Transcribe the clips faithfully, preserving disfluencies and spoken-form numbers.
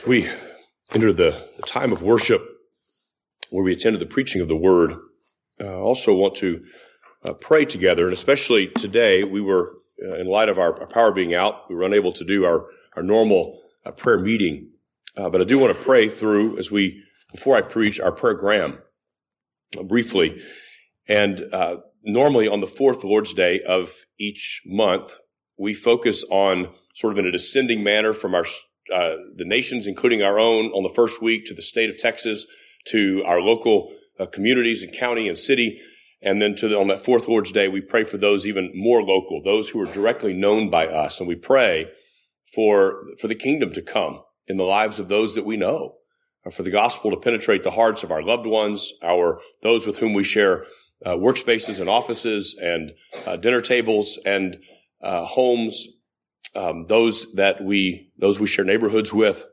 We enter the, the time of worship where we attend to the preaching of the Word. I uh, also want to uh, pray together, and especially today, we were, uh, in light of our, our power being out, we were unable to do our, our normal uh, prayer meeting. Uh, but I do want to pray through, as we, before I preach, our prayergram uh, briefly. And uh, normally on the fourth Lord's Day of each month, we focus on sort of in a descending manner from our Uh, the nations, including our own, on the first week to the state of Texas, to our local uh, communities and county and city. And then to the, on that fourth Lord's Day, we pray for those even more local, those who are directly known by us. And we pray for, for the kingdom to come in the lives of those that we know, for the gospel to penetrate the hearts of our loved ones, our, those with whom we share uh, workspaces and offices and uh, dinner tables and uh, homes. Um, those that we, those we share neighborhoods with.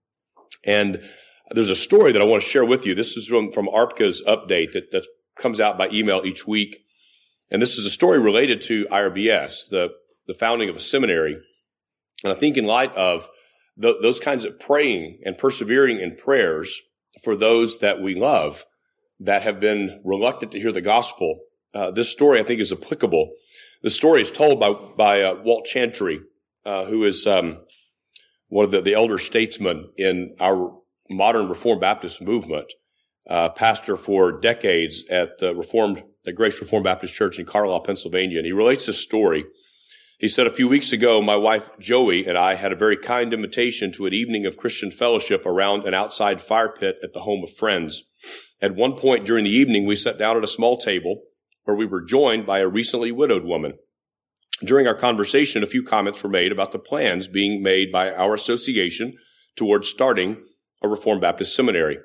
And there's a story that I want to share with you. This is from, from ARPCA's update that, that comes out by email each week. And this is a story related to I R B S, the, the founding of a seminary. And I think in light of the, those kinds of praying and persevering in prayers for those that we love that have been reluctant to hear the gospel, uh, this story I think is applicable. The story is told by, by uh, Walt Chantry, Uh, who is um, one of the, the elder statesmen in our modern Reformed Baptist movement, uh, pastor for decades at the Reformed, the Grace Reformed Baptist Church in Carlisle, Pennsylvania. And he relates this story. He said, a few weeks ago, my wife Joey and I had a very kind invitation to an evening of Christian fellowship around an outside fire pit at the home of friends. At one point during the evening, we sat down at a small table where we were joined by a recently widowed woman. During our conversation, a few comments were made about the plans being made by our association towards starting a Reformed Baptist seminary.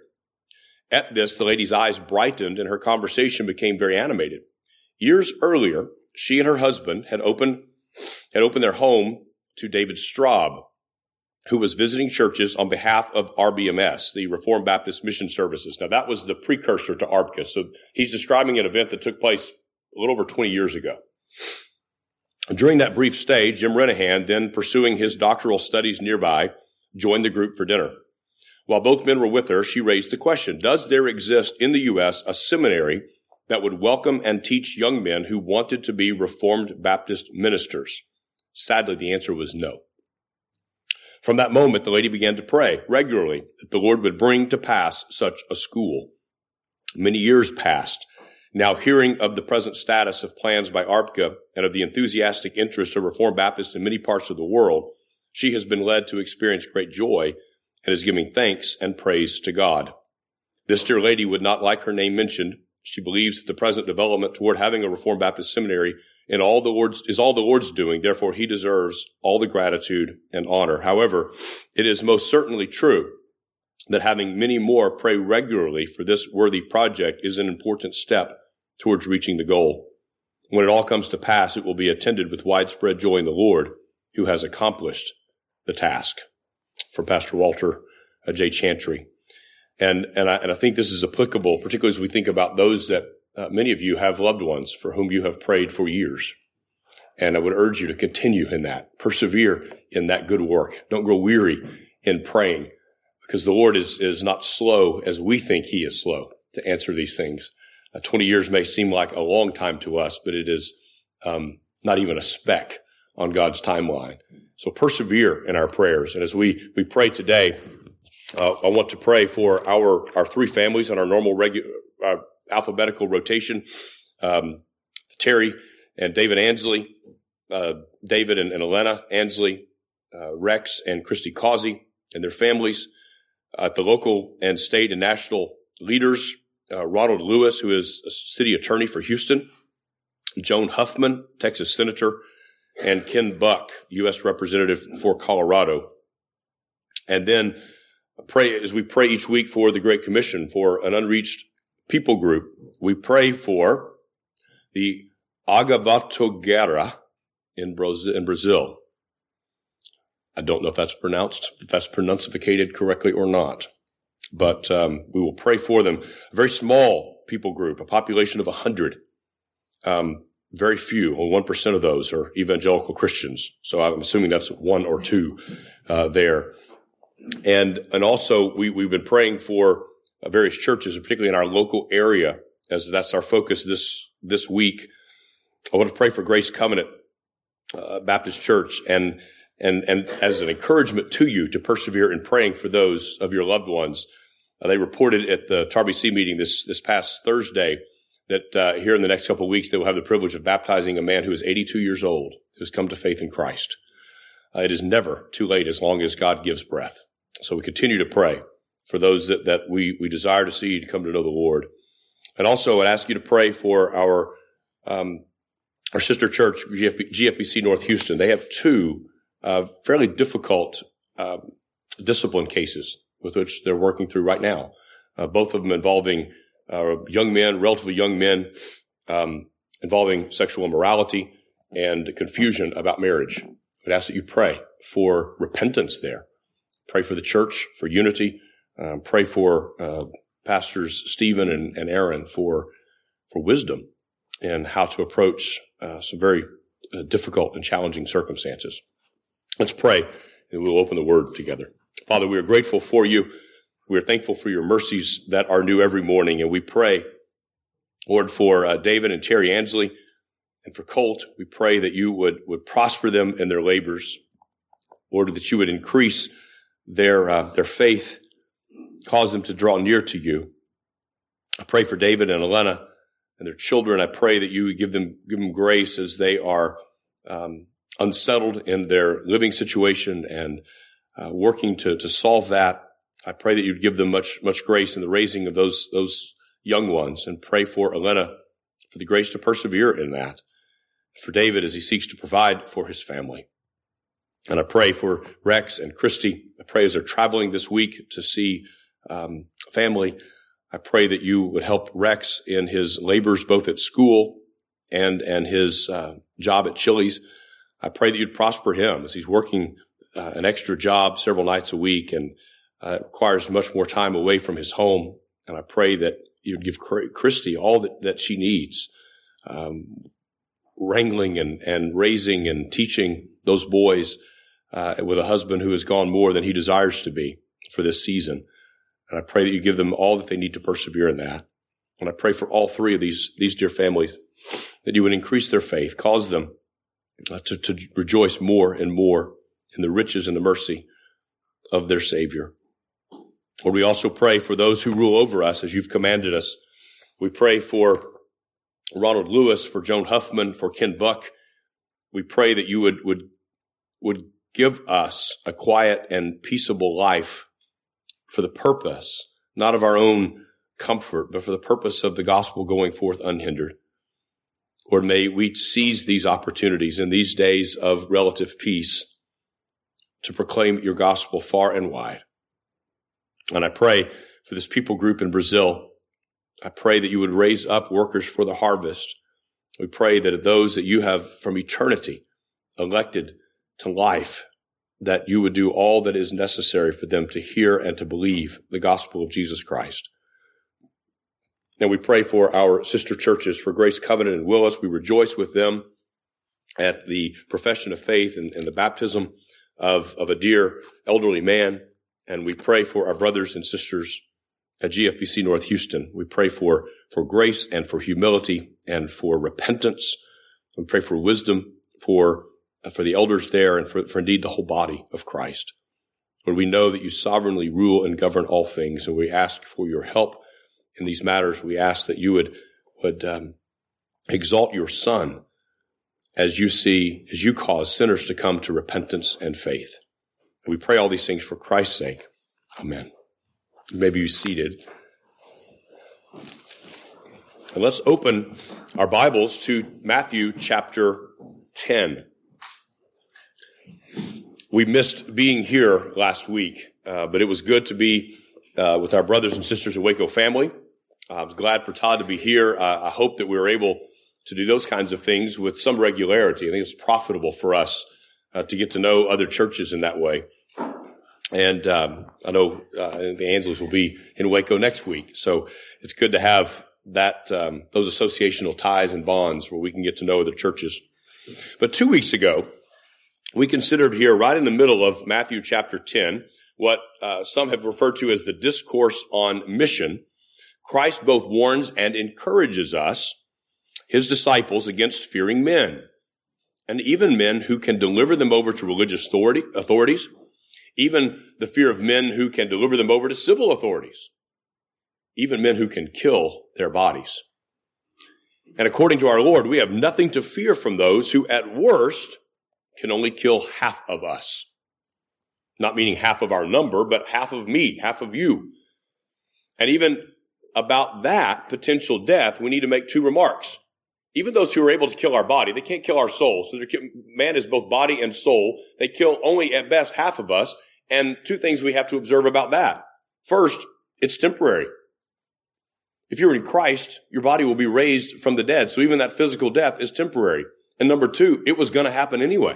At this, the lady's eyes brightened and her conversation became very animated. Years earlier, she and her husband had opened, had opened their home to David Straub, who was visiting churches on behalf of R B M S, the Reformed Baptist Mission Services. Now, that was the precursor to ARPCA. So he's describing an event that took place a little over twenty years ago. During that brief stay, Jim Renahan, then pursuing his doctoral studies nearby, joined the group for dinner. While both men were with her, she raised the question, does there exist in the U S a seminary that would welcome and teach young men who wanted to be Reformed Baptist ministers? Sadly, the answer was no. From that moment, the lady began to pray regularly that the Lord would bring to pass such a school. Many years passed. Now, hearing of the present status of plans by ARPCA and of the enthusiastic interest of Reformed Baptists in many parts of the world, she has been led to experience great joy and is giving thanks and praise to God. This dear lady would not like her name mentioned. She believes that the present development toward having a Reformed Baptist seminary in all the Lord's, is all the Lord's doing. Therefore, he deserves all the gratitude and honor. However, it is most certainly true that having many more pray regularly for this worthy project is an important step towards reaching the goal. When it all comes to pass, it will be attended with widespread joy in the Lord, who has accomplished the task. From Pastor Walter uh, J. Chantry. And, and I, and I think this is applicable, particularly as we think about those that uh, many of you have loved ones for whom you have prayed for years. And I would urge you to continue in that, persevere in that good work. Don't grow weary in praying, because the Lord is, is not slow as we think he is slow to answer these things. Uh, twenty years may seem like a long time to us, but it is um, not even a speck on God's timeline. So persevere in our prayers. And as we, we pray today, uh, I want to pray for our, our three families on our normal regu- uh, alphabetical rotation. Um, Terry and David Ansley, uh, David and, and Elena Ansley, uh, Rex and Christy Causey and their families, uh, at the local and state and national leaders, Uh, Ronald Lewis, who is a city attorney for Houston, Joan Huffman, Texas senator, and Ken Buck, U S representative for Colorado. And then pray, as we pray each week for the Great Commission, for an unreached people group, we pray for the Agavatogara in Brazil. I don't know if that's pronounced, if that's pronunciated correctly or not. But um, we will pray for them. A very small people group, a population of one hundred. Um, very few, only one percent of those are evangelical Christians. So I'm assuming that's one or two uh, there. And, and also we, we've been praying for uh, various churches, particularly in our local area, as that's our focus this, this week. I want to pray for Grace Covenant uh, Baptist Church and, and, and as an encouragement to you to persevere in praying for those of your loved ones. Uh, they reported at the T A R B C meeting this, this past Thursday that uh, here in the next couple of weeks, they will have the privilege of baptizing a man who is eighty-two years old, who's come to faith in Christ. Uh, it is never too late as long as God gives breath. So we continue to pray for those that, that we, we desire to see to come to know the Lord. And also I'd ask you to pray for our, um, our sister church, G F B, G F B C North Houston. They have two, uh, fairly difficult, um, discipline cases with which they're working through right now. Uh, both of them involving, uh, young men, relatively young men, um, involving sexual immorality and confusion about marriage. I'd ask that you pray for repentance there. Pray for the church, for unity. Um, pray for uh, Pastors Stephen and, and Aaron for for wisdom in how to approach uh, some very uh, difficult and challenging circumstances. Let's pray, and we'll open the Word together. Father, we are grateful for you. We are thankful for your mercies that are new every morning, and we pray, Lord, for uh, David and Terry Ansley and for Colt. We pray that you would, would prosper them in their labors. Lord, that you would increase their uh, their faith, cause them to draw near to you. I pray for David and Elena and their children. I pray that you would give them give them grace as they are um, unsettled in their living situation and uh, working to to solve that. I pray that you'd give them much much grace in the raising of those those young ones, and pray for Elena for the grace to persevere in that. For David as he seeks to provide for his family. And I pray for Rex and Christy. I pray as they're traveling this week to see um, family. I pray that you would help Rex in his labors both at school and and his uh, job at Chili's. I pray that you'd prosper him as he's working uh, an extra job several nights a week, and uh, it requires much more time away from his home. And I pray that you'd give Christy all that, that she needs, um, wrangling and, and raising and teaching those boys uh, with a husband who has gone more than he desires to be for this season. And I pray that you give them all that they need to persevere in that. And I pray for all three of these, these dear families that you would increase their faith, cause them uh, to, to rejoice more and more in the riches and the mercy of their Savior. Lord, we also pray for those who rule over us as you've commanded us. We pray for Ronald Lewis, for Joan Huffman, for Ken Buck. We pray that you would, would, would give us a quiet and peaceable life for the purpose, not of our own comfort, but for the purpose of the gospel going forth unhindered. Lord, may we seize these opportunities in these days of relative peace to proclaim your gospel far and wide. And I pray for this people group in Brazil. I pray that you would raise up workers for the harvest. We pray that those that you have from eternity elected to life, that you would do all that is necessary for them to hear and to believe the gospel of Jesus Christ. And we pray for our sister churches, for Grace Covenant and Willis. We rejoice with them at the profession of faith and, and the baptism of, of a dear elderly man. And we pray for our brothers and sisters at G F B C North Houston. We pray for, for grace and for humility and for repentance. We pray for wisdom for, for the elders there and for, for indeed the whole body of Christ. Lord, we know that you sovereignly rule and govern all things, and we ask for your help in these matters. We ask that you would, would um, exalt your Son as you see, as you cause sinners to come to repentance and faith. We pray all these things for Christ's sake. Amen. You may be seated. And let's open our Bibles to Matthew chapter ten. We missed being here last week, uh, but it was good to be uh, with our brothers and sisters at Waco Family. I was glad for Todd to be here. Uh, I hope that we were able to do those kinds of things with some regularity. I think it's profitable for us uh, to get to know other churches in that way. And um, I know uh, the Ansleys will be in Waco next week, so it's good to have that um, those associational ties and bonds where we can get to know other churches. But two weeks ago, we considered here, right in the middle of Matthew chapter ten, what uh, some have referred to as the Discourse on Mission, Christ both warns and encourages us, his disciples, against fearing men, and even men who can deliver them over to religious authority, authorities, even the fear of men who can deliver them over to civil authorities, even men who can kill their bodies. And according to our Lord, we have nothing to fear from those who at worst can only kill half of us. Not meaning half of our number, but half of me, half of you. And even about that potential death, we need to make two remarks. Even those who are able to kill our body, they can't kill our soul. So man is both body and soul. They kill only at best half of us. And two things we have to observe about that. First, it's temporary. If you're in Christ, your body will be raised from the dead. So even that physical death is temporary. And number two, it was going to happen anyway.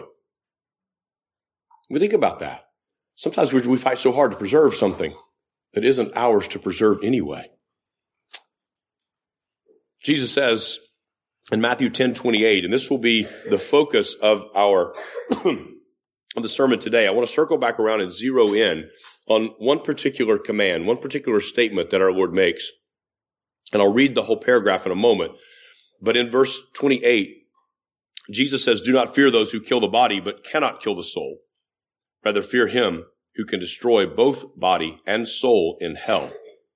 We think about that. Sometimes we fight so hard to preserve something that isn't ours to preserve anyway. Jesus says in Matthew ten twenty-eight, and this will be the focus of our of the sermon today. I want to circle back around and zero in on one particular command, one particular statement that our Lord makes. And I'll read the whole paragraph in a moment. But in verse twenty-eight, Jesus says, "Do not fear those who kill the body, but cannot kill the soul. Rather fear him who can destroy both body and soul in hell."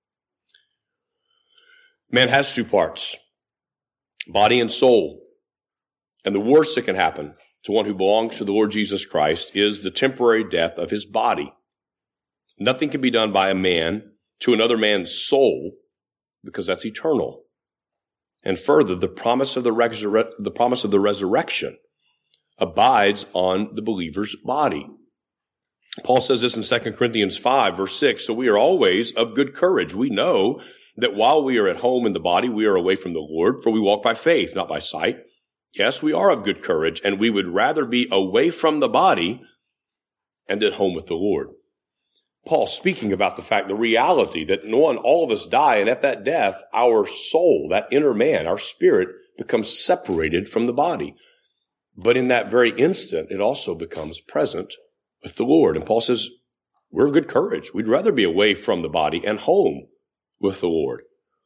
Man has two parts, body and soul. And the worst that can happen to one who belongs to the Lord Jesus Christ is the temporary death of his body. Nothing can be done by a man to another man's soul, because that's eternal. And further, the promise of the, resur- the promise of the resurrection abides on the believer's body. Paul says this in Second Corinthians five, verse six, "So we are always of good courage. We know that while we are at home in the body, we are away from the Lord, for we walk by faith, not by sight. Yes, we are of good courage, and we would rather be away from the body and at home with the Lord." Paul speaking about the fact, the reality that one, all of us die, and at that death, our soul, that inner man, our spirit, becomes separated from the body. But in that very instant, it also becomes present with the Lord. And Paul says, we're of good courage. We'd rather be away from the body and home with the Lord.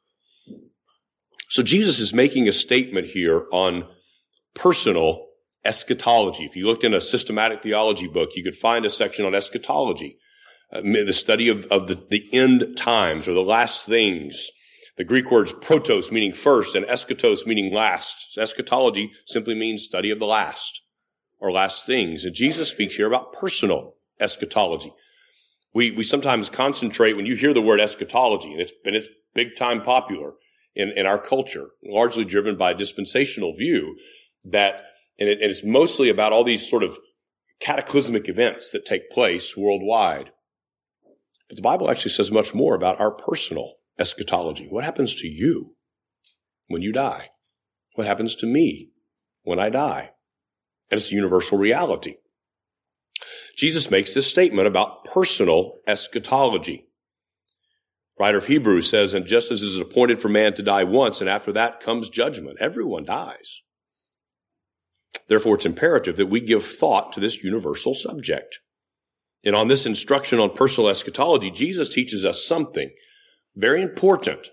So Jesus is making a statement here on personal eschatology. If you looked in a systematic theology book, you could find a section on eschatology. Uh, the study of, of the, the end times or the last things. The Greek words protos meaning first and eschatos meaning last. So eschatology simply means study of the last or last things. And Jesus speaks here about personal eschatology. We, we sometimes concentrate when you hear the word eschatology, and it's been, it's big time popular in, in our culture, largely driven by a dispensational view that, and, it, and it's mostly about all these sort of cataclysmic events that take place worldwide. But the Bible actually says much more about our personal eschatology. What happens to you when you die? What happens to me when I die? And it's a universal reality. Jesus makes this statement about personal eschatology. Writer of Hebrews says, "And just as it is appointed for man to die once, and after that comes judgment." Everyone dies. Therefore, it's imperative that we give thought to this universal subject. And on this instruction on personal eschatology, Jesus teaches us something very important.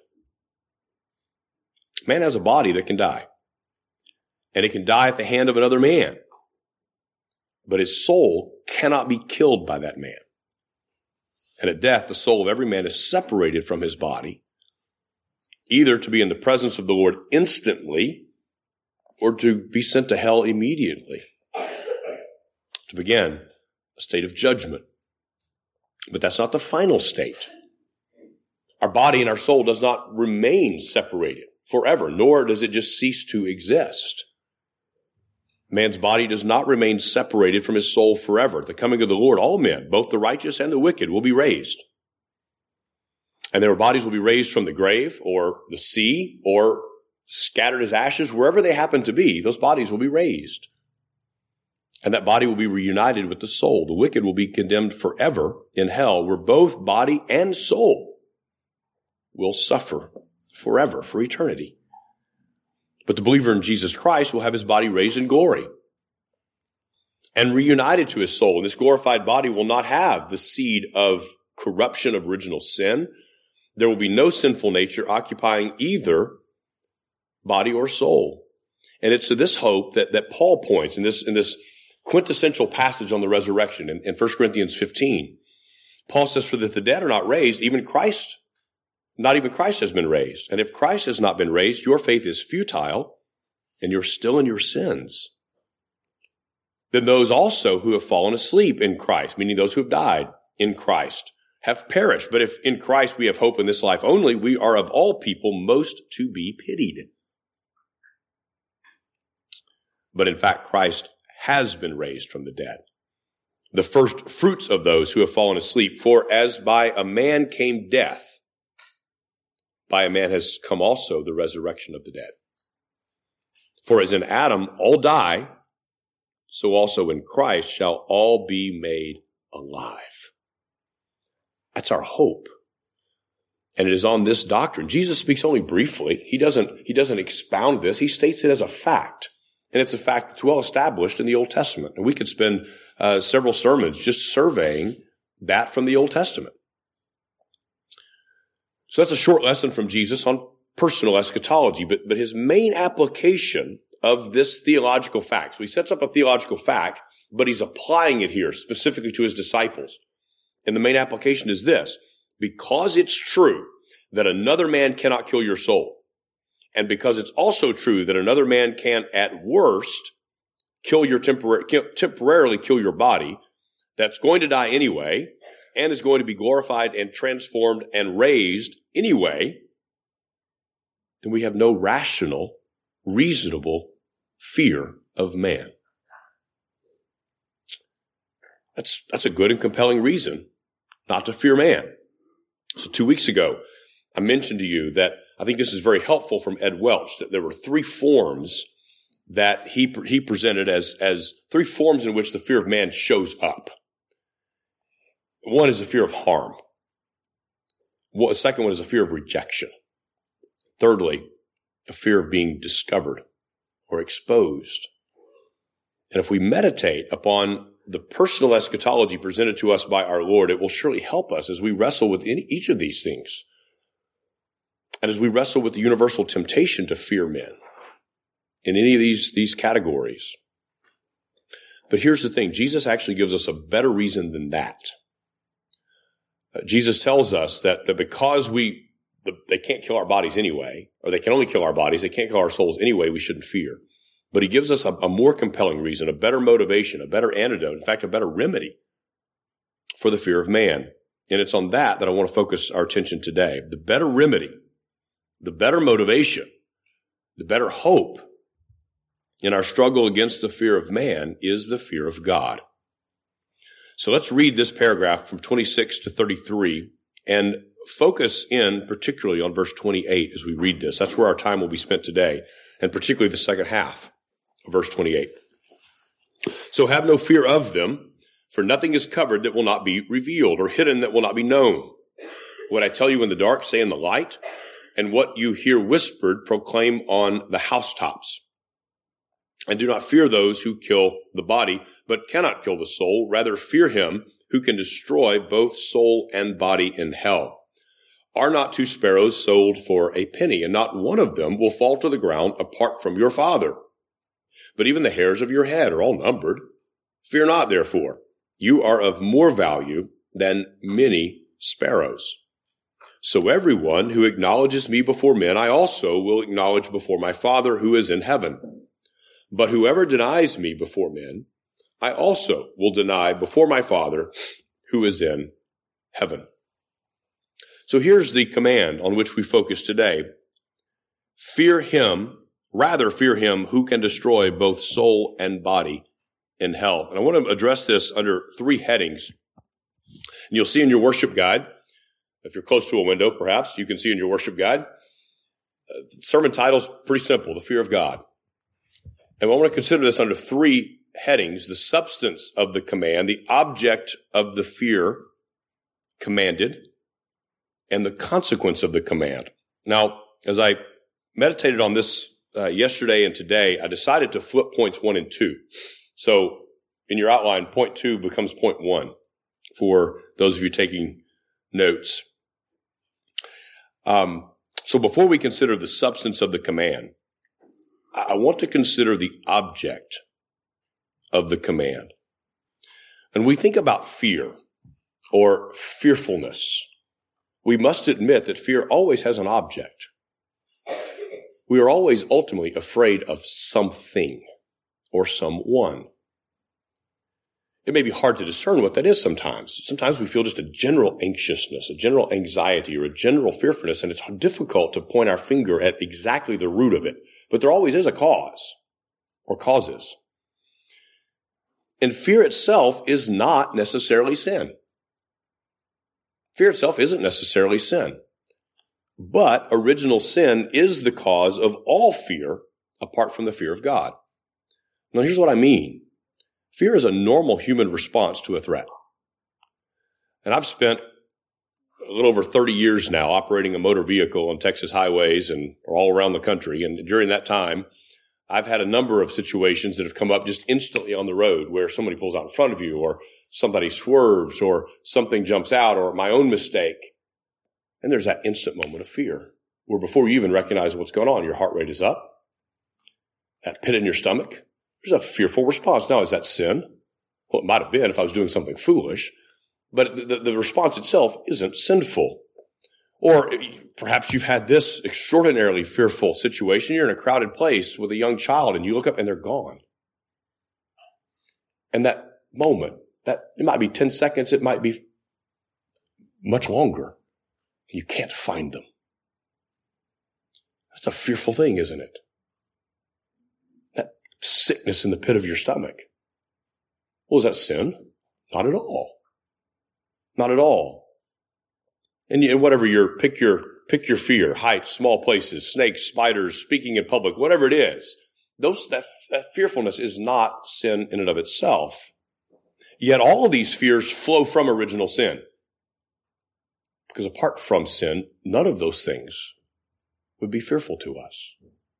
Man has a body that can die. And it can die at the hand of another man. But his soul cannot be killed by that man. And at death, the soul of every man is separated from his body, either to be in the presence of the Lord instantly or to be sent to hell immediately. To begin a state of judgment. But that's not the final state. Our body and our soul does not remain separated forever, nor does it just cease to exist. Man's body does not remain separated from his soul forever. At the coming of the Lord, all men, both the righteous and the wicked, will be raised. And their bodies will be raised from the grave or the sea or scattered as ashes, wherever they happen to be. Those bodies will be raised. And that body will be reunited with the soul. The wicked will be condemned forever in hell, where both body and soul will suffer forever, for eternity. But the believer in Jesus Christ will have his body raised in glory. and reunited to his soul. And this glorified body will not have the seed of corruption of original sin. There will be no sinful nature occupying either body or soul. And it's to this hope that, that Paul points in this, in this quintessential passage on the resurrection in, in First Corinthians fifteen. Paul says, for that the dead are not raised, even Christ, not even Christ has been raised. And if Christ has not been raised, your faith is futile and you're still in your sins. Then those also who have fallen asleep in Christ, meaning those who have died in Christ, have perished. But if in Christ we have hope in this life only, we are of all people most to be pitied. But in fact, Christ has been raised from the dead, the first fruits of those who have fallen asleep. For as by a man came death, by a man has come also the resurrection of the dead. For as in Adam all die, so also in Christ shall all be made alive. That's our hope. And it is on this doctrine. Jesus speaks only briefly. He doesn't, he doesn't expound this. He states it as a fact. And it's a fact that's well established in the Old Testament. And we could spend uh, several sermons just surveying that from the Old Testament. So that's a short lesson from Jesus on personal eschatology, but, but his main application of this theological fact. So he sets up a theological fact, but he's applying it here specifically to his disciples. And the main application is this: because it's true that another man cannot kill your soul, and because it's also true that another man can, at worst, kill your tempor- temporarily kill your body, that's going to die anyway, and is going to be glorified and transformed and raised anyway, then we have no rational, reasonable fear of man. That's, that's a good and compelling reason not to fear man. So two weeks ago, I mentioned to you that I think this is very helpful from Ed Welch, that there were three forms that he, he presented as, as three forms in which the fear of man shows up. One is a fear of harm. The second one is a fear of rejection. Thirdly, a fear of being discovered or exposed. And if we meditate upon the personal eschatology presented to us by our Lord, it will surely help us as we wrestle with any, each of these things. And as we wrestle with the universal temptation to fear men in any of these, these categories. But here's the thing. Jesus actually gives us a better reason than that. Uh, Jesus tells us that, that because we, the, they can't kill our bodies anyway, or they can only kill our bodies, they can't kill our souls anyway, we shouldn't fear. But he gives us a, a more compelling reason, a better motivation, a better antidote, in fact, a better remedy for the fear of man. And it's on that that I want to focus our attention today. The better remedy, the better motivation, the better hope in our struggle against the fear of man is the fear of God. So let's read this paragraph from twenty-six to thirty-three and focus in particularly on verse twenty-eight as we read this. That's where our time will be spent today, and particularly the second half of verse twenty-eight. So have no fear of them, for nothing is covered that will not be revealed, or hidden that will not be known. What I tell you in the dark, say in the light, and what you hear whispered, proclaim on the housetops. And do not fear those who kill the body, but cannot kill the soul. Rather fear him who can destroy both soul and body in hell. Are not two sparrows sold for a penny, and not one of them will fall to the ground apart from your Father? But even the hairs of your head are all numbered. Fear not, therefore. You are of more value than many sparrows. So everyone who acknowledges me before men, I also will acknowledge before my Father who is in heaven. But whoever denies me before men, I also will deny before my Father who is in heaven. So here's the command on which we focus today. Fear him, rather fear him who can destroy both soul and body in hell. And I want to address this under three headings. And you'll see in your worship guide, if you're close to a window, perhaps, you can see in your worship guide. Uh, the sermon title's pretty simple, The Fear of God. And I want to consider this under three headings: the substance of the command, the object of the fear commanded, and the consequence of the command. Now, as I meditated on this uh, yesterday and today, I decided to flip points one and two. So in your outline, point two becomes point one for those of you taking notes. Um, so before we consider the substance of the command, I want to consider the object of the command. And we think about fear or fearfulness. We must admit that fear always has an object. We are always ultimately afraid of something or someone. It may be hard to discern what that is sometimes. Sometimes we feel just a general anxiousness, a general anxiety, or a general fearfulness, and it's difficult to point our finger at exactly the root of it. But there always is a cause or causes. And fear itself is not necessarily sin. Fear itself isn't necessarily sin. But original sin is the cause of all fear apart from the fear of God. Now, here's what I mean. Fear is a normal human response to a threat. And I've spent a little over thirty years now operating a motor vehicle on Texas highways and all around the country. And during that time, I've had a number of situations that have come up just instantly on the road where somebody pulls out in front of you, or somebody swerves, or something jumps out, or my own mistake. And there's that instant moment of fear where before you even recognize what's going on, your heart rate is up, that pit in your stomach. There's a fearful response. Now, is that sin? Well, it might have been if I was doing something foolish, but the, the response itself isn't sinful. Or perhaps you've had this extraordinarily fearful situation. You're in a crowded place with a young child and you look up and they're gone. And that moment, that it might be ten seconds, it might be much longer. You can't find them. That's a fearful thing, isn't it? That sickness in the pit of your stomach. Well, is that sin? Not at all. Not at all. And you, whatever your, pick your, pick your fear, heights, small places, snakes, spiders, speaking in public, whatever it is, those, that, that fearfulness is not sin in and of itself. Yet all of these fears flow from original sin. Because apart from sin, none of those things would be fearful to us.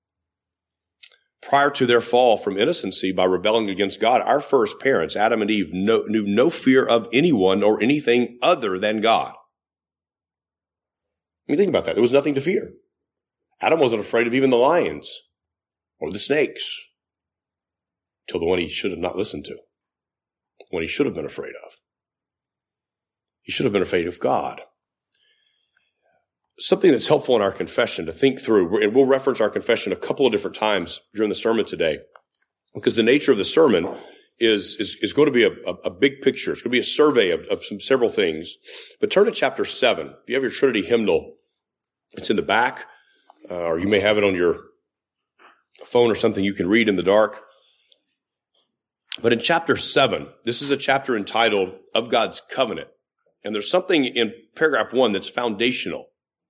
Prior to their fall from innocency by rebelling against God, our first parents, Adam and Eve, no, knew no fear of anyone or anything other than God. I mean, think about that. There was nothing to fear. Adam wasn't afraid of even the lions or the snakes till the one he should have not listened to, one he should have been afraid of. He should have been afraid of God. Something that's helpful in our confession to think through, and we'll reference our confession a couple of different times during the sermon today, because the nature of the sermon is, is, is going to be a, a, a big picture. It's going to be a survey of, of some several things. But turn to chapter seven. If you have your Trinity hymnal, it's in the back, uh, or you may have it on your phone or something you can read in the dark. But in chapter seven, this is a chapter entitled Of God's Covenant. And there's something in paragraph one that's foundational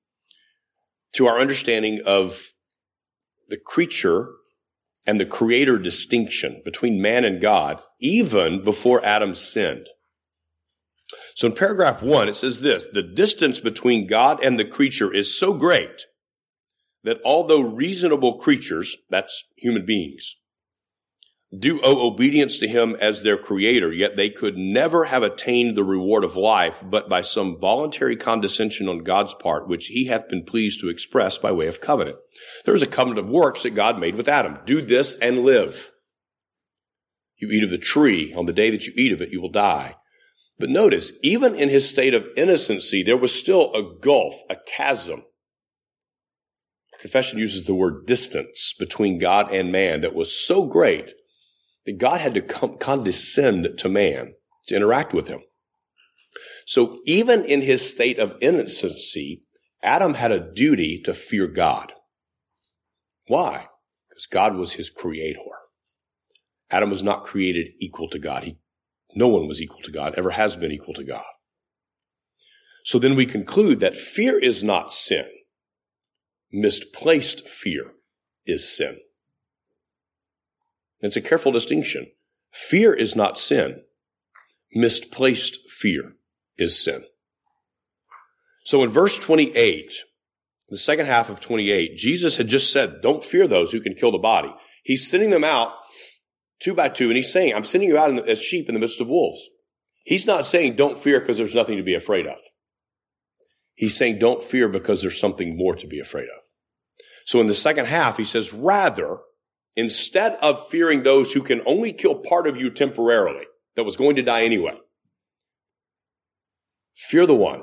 to our understanding of the creature and the creator distinction between man and God, even before Adam sinned. So in paragraph one, it says this: the distance between God and the creature is so great that although reasonable creatures, that's human beings, do owe obedience to him as their creator, yet they could never have attained the reward of life but by some voluntary condescension on God's part, which he hath been pleased to express by way of covenant. There is a covenant of works that God made with Adam. Do this and live. You eat of the tree. On the day that you eat of it, you will die. But notice, even in his state of innocency, there was still a gulf, a chasm. Confession uses the word distance between God and man that was so great that God had to come, condescend to man to interact with him. So even in his state of innocency, Adam had a duty to fear God. Why? Because God was his creator. Adam was not created equal to God. He, no one was equal to God, ever has been equal to God. So then we conclude that fear is not sin. Misplaced fear is sin. It's a careful distinction. Fear is not sin. Misplaced fear is sin. So in verse twenty-eight, the second half of twenty-eight, Jesus had just said, don't fear those who can kill the body. He's sending them out two by two, and he's saying, I'm sending you out in the, as sheep in the midst of wolves. He's not saying don't fear because there's nothing to be afraid of. He's saying don't fear because there's something more to be afraid of. So in the second half, he says, rather, instead of fearing those who can only kill part of you temporarily, that was going to die anyway, fear the one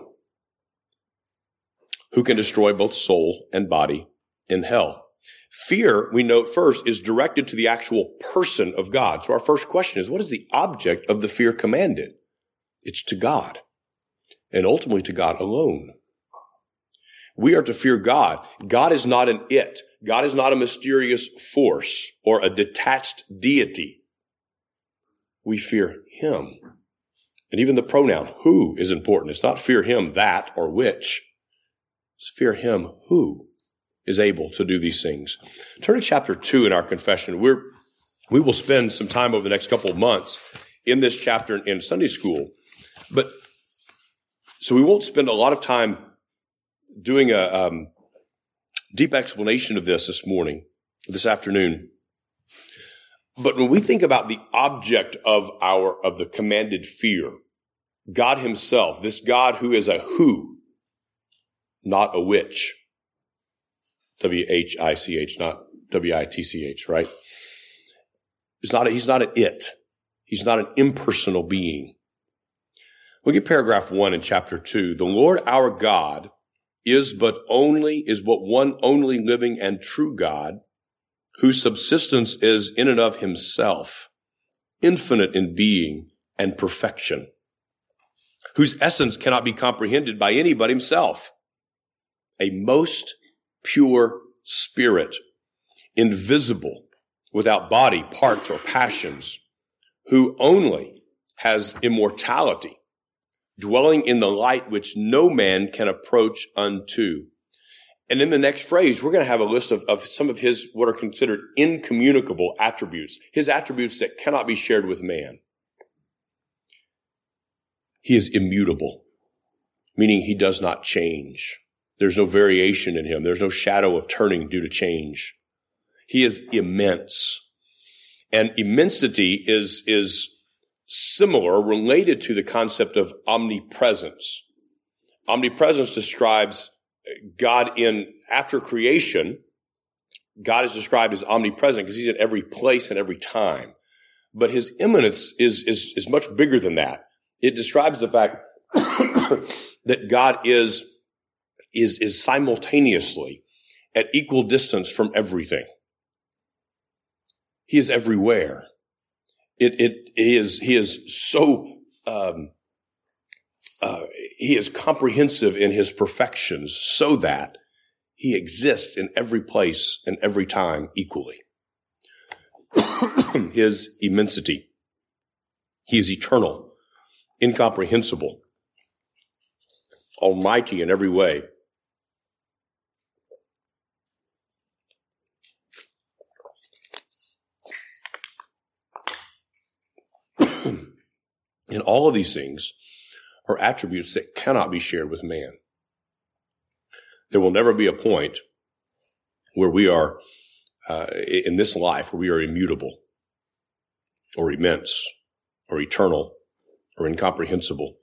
who can destroy both soul and body in hell. Fear, we note first, is directed to the actual person of God. So our first question is, what is the object of the fear commanded? It's to God, and ultimately to God alone. We are to fear God. God is not an it. God is not a mysterious force or a detached deity. We fear him. And even the pronoun who is important. It's not fear him that or which. It's fear him who is able to do these things. Turn to chapter two in our confession. We're, we will spend some time over the next couple of months in this chapter in Sunday school. But so we won't spend a lot of time doing a um, deep explanation of this this morning, this afternoon. But when we think about the object of our, of the commanded fear, God himself, this God who is a who, not a which. W H I C H, not W I T C H, right? He's not a, he's not an it. He's not an impersonal being. Look at paragraph one in chapter two. The Lord our God is but only, is but one only living and true God, whose subsistence is in and of himself, infinite in being and perfection, whose essence cannot be comprehended by any but himself, a most pure spirit, invisible, without body, parts, or passions, who only has immortality, dwelling in the light which no man can approach unto. And in the next phrase, we're going to have a list of, of some of his, what are considered incommunicable attributes, his attributes that cannot be shared with man. He is immutable, meaning he does not change. There's no variation in him. There's no shadow of turning due to change. He is immense. And immensity is, is similar, related to the concept of omnipresence. Omnipresence describes God in, after creation, God is described as omnipresent because he's in every place and every time. But his immanence is, is, is much bigger than that. It describes the fact that God is, is, is simultaneously at equal distance from everything. He is everywhere. It, it is, he is so, um, uh, he is comprehensive in his perfections so that he exists in every place and every time equally. His immensity. He is eternal, incomprehensible, almighty in every way. And all of these things are attributes that cannot be shared with man. There will never be a point where we are, uh, in this life, where we are immutable or immense or eternal or incomprehensible.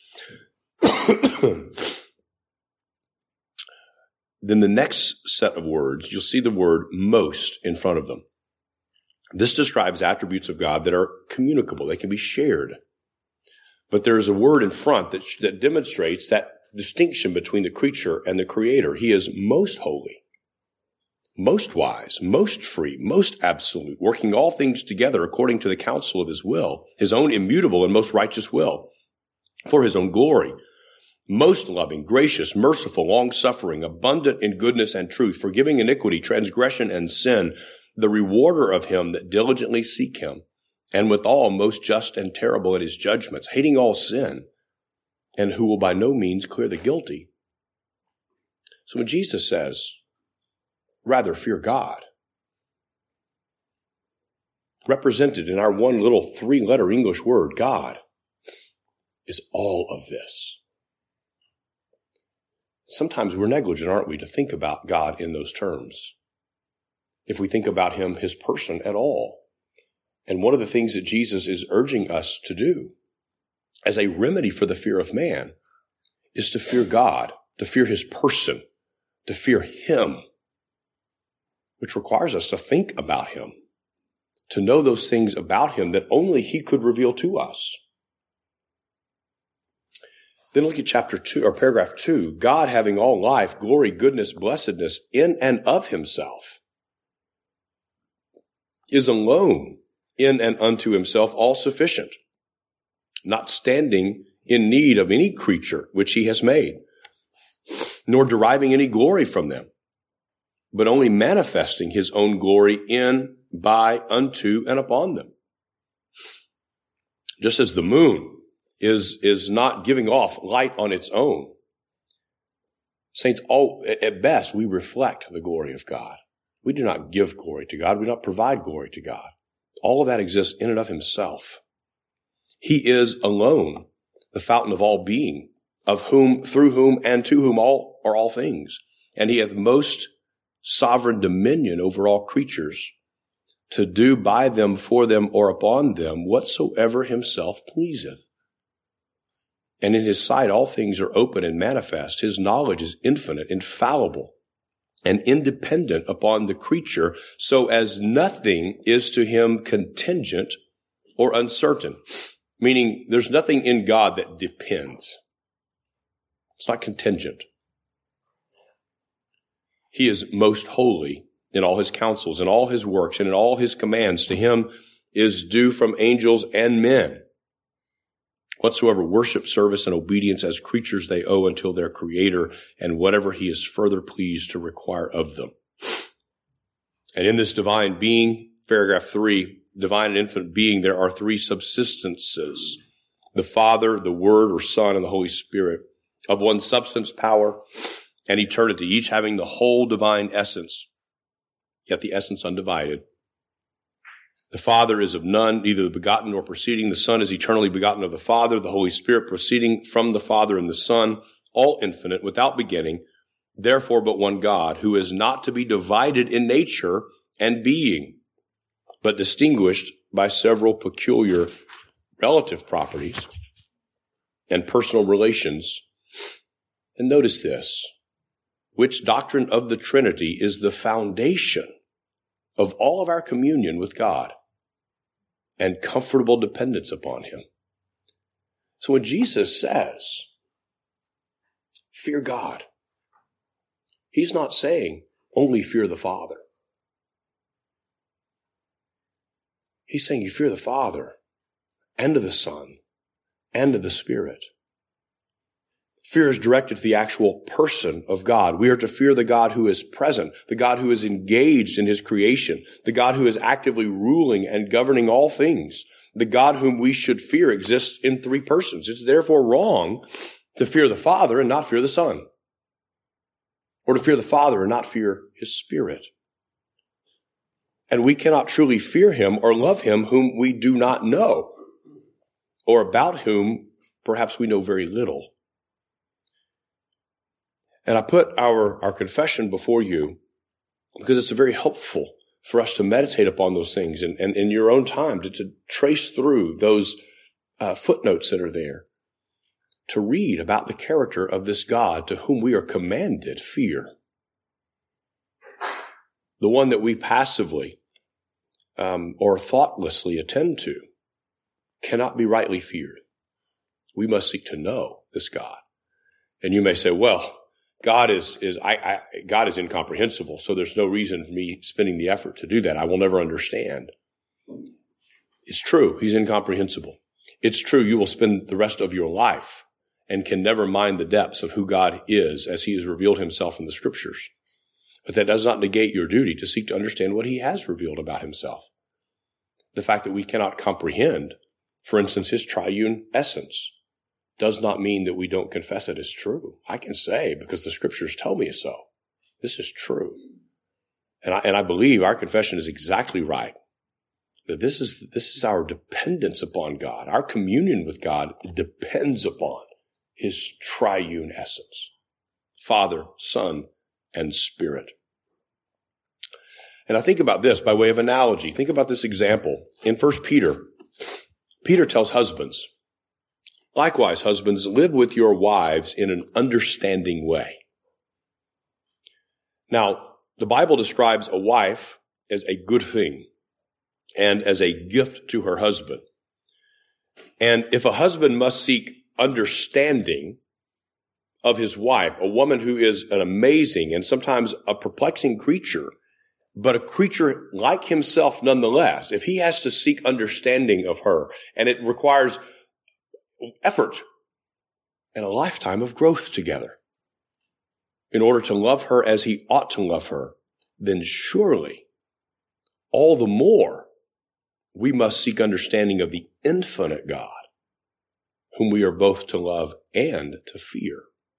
Then the next set of words, you'll see the word most in front of them. This describes attributes of God that are communicable. They can be shared. But there is a word in front that, that demonstrates that distinction between the creature and the creator. He is most holy, most wise, most free, most absolute, working all things together according to the counsel of his will, his own immutable and most righteous will, for his own glory, most loving, gracious, merciful, long-suffering, abundant in goodness and truth, forgiving iniquity, transgression, and sin, the rewarder of him that diligently seek him, and withal most just and terrible in his judgments, hating all sin, and who will by no means clear the guilty. So when Jesus says, rather fear God, represented in our one little three-letter English word, God, is all of this. Sometimes we're negligent, aren't we, to think about God in those terms. If we think about him, his person at all. And one of the things that Jesus is urging us to do as a remedy for the fear of man is to fear God, to fear his person, to fear him, which requires us to think about him, to know those things about him that only he could reveal to us. Then look at chapter two, or paragraph two. God having all life, glory, goodness, blessedness in and of himself is alone in and unto himself all sufficient, not standing in need of any creature which he has made, nor deriving any glory from them, but only manifesting his own glory in, by, unto, and upon them. Just as the moon is, is not giving off light on its own, saints, all, at best, we reflect the glory of God. We do not give glory to God. We do not provide glory to God. All of that exists in and of himself. He is alone the fountain of all being, of whom, through whom, and to whom all are all things. And he hath most sovereign dominion over all creatures, to do by them, for them, or upon them whatsoever himself pleaseth. And in his sight all things are open and manifest. His knowledge is infinite, infallible, and independent upon the creature, so as nothing is to him contingent or uncertain. Meaning there's nothing in God that depends. It's not contingent. He is most holy in all his counsels, in all his works, and in all his commands. To him is due from angels and men whatsoever worship, service, and obedience as creatures they owe until their Creator, and whatever he is further pleased to require of them. And in this divine being, paragraph three, divine and infinite being, there are three subsistences: the Father, the Word or Son, and the Holy Spirit, of one substance, power, and eternity, each having the whole divine essence, yet the essence undivided. The Father is of none, neither begotten nor proceeding. The Son is eternally begotten of the Father. The Holy Spirit proceeding from the Father and the Son, all infinite, without beginning, therefore but one God, who is not to be divided in nature and being, but distinguished by several peculiar relative properties and personal relations. And notice this, which doctrine of the Trinity is the foundation of all of our communion with God and comfortable dependence upon him. So when Jesus says, fear God, he's not saying only fear the Father. He's saying you fear the Father and of the Son and of the Spirit. Fear is directed to the actual person of God. We are to fear the God who is present, the God who is engaged in his creation, the God who is actively ruling and governing all things. The God whom we should fear exists in three persons. It's therefore wrong to fear the Father and not fear the Son, or to fear the Father and not fear his Spirit. And we cannot truly fear him or love him whom we do not know, or about whom perhaps we know very little. And I put our, our confession before you because it's very helpful for us to meditate upon those things and, and in your own time to, to trace through those uh, footnotes that are there, to read about the character of this God to whom we are commanded fear. The one that we passively um, or thoughtlessly attend to cannot be rightly feared. We must seek to know this God. And you may say, well, God is, is, I, I, God is incomprehensible, so there's no reason for me spending the effort to do that. I will never understand. It's true. He's incomprehensible. It's true. You will spend the rest of your life and can never mind the depths of who God is as he has revealed himself in the scriptures. But that does not negate your duty to seek to understand what he has revealed about himself. The fact that we cannot comprehend, for instance, his triune essence, does not mean that we don't confess it as true. I can say, because the scriptures tell me so, this is true. And I, and I believe our confession is exactly right. That this is, this is our dependence upon God. Our communion with God depends upon his triune essence, Father, Son, and Spirit. And I think about this by way of analogy. Think about this example. In First Peter, Peter tells husbands, likewise, husbands, live with your wives in an understanding way. Now, the Bible describes a wife as a good thing and as a gift to her husband. And if a husband must seek understanding of his wife, a woman who is an amazing and sometimes a perplexing creature, but a creature like himself nonetheless, if he has to seek understanding of her, and it requires effort and a lifetime of growth together in order to love her as he ought to love her, then surely all the more we must seek understanding of the infinite God, whom we are both to love and to fear.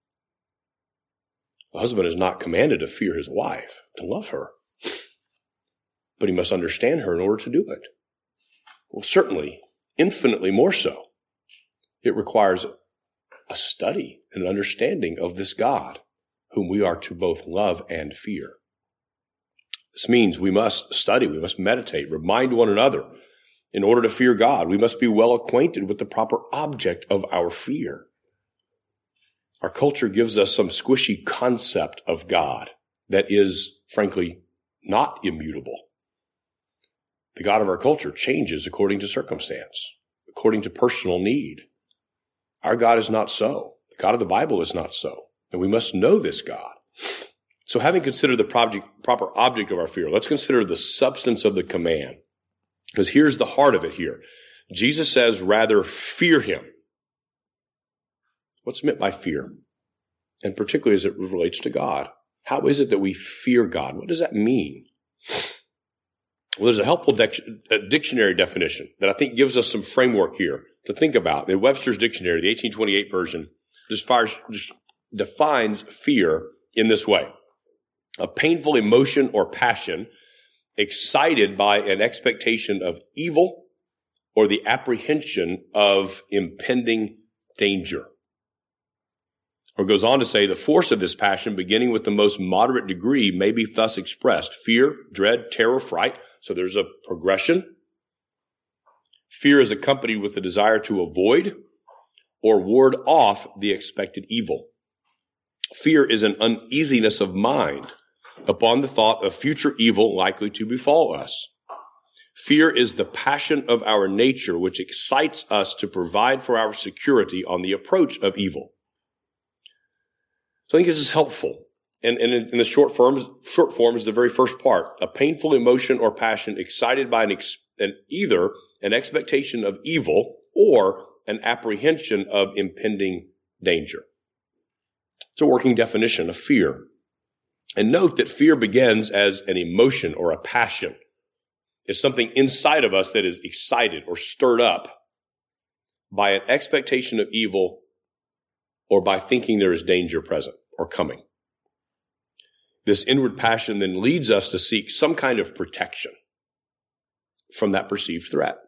The husband is not commanded to fear his wife, to love her, but he must understand her in order to do it. Well, certainly, infinitely more so. It requires a study and an understanding of this God, whom we are to both love and fear. This means we must study, we must meditate, remind one another. In order to fear God, we must be well acquainted with the proper object of our fear. Our culture gives us some squishy concept of God that is, frankly, not immutable. The God of our culture changes according to circumstance, according to personal need. Our God is not so. The God of the Bible is not so. And we must know this God. So having considered the project, proper object of our fear, let's consider the substance of the command. Because here's the heart of it here. Jesus says, rather fear him. What's meant by fear? And particularly as it relates to God. How is it that we fear God? What does that mean? Well, there's a helpful dic- a dictionary definition that I think gives us some framework here to think about. In Webster's Dictionary, the eighteen twenty-eight version, just, fires, just defines fear in this way. A painful emotion or passion excited by an expectation of evil or the apprehension of impending danger. Or goes on to say the force of this passion, beginning with the most moderate degree, may be thus expressed. Fear, dread, terror, fright. So there's a progression. Fear is accompanied with the desire to avoid or ward off the expected evil. Fear is an uneasiness of mind upon the thought of future evil likely to befall us. Fear is the passion of our nature which excites us to provide for our security on the approach of evil. So I think this is helpful. And, and in, in the short form, short form is the very first part. A painful emotion or passion excited by an, ex, an either an expectation of evil or an apprehension of impending danger. It's a working definition of fear. And note that fear begins as an emotion or a passion. It's something inside of us that is excited or stirred up by an expectation of evil or by thinking there is danger present or coming. This inward passion then leads us to seek some kind of protection from that perceived threat.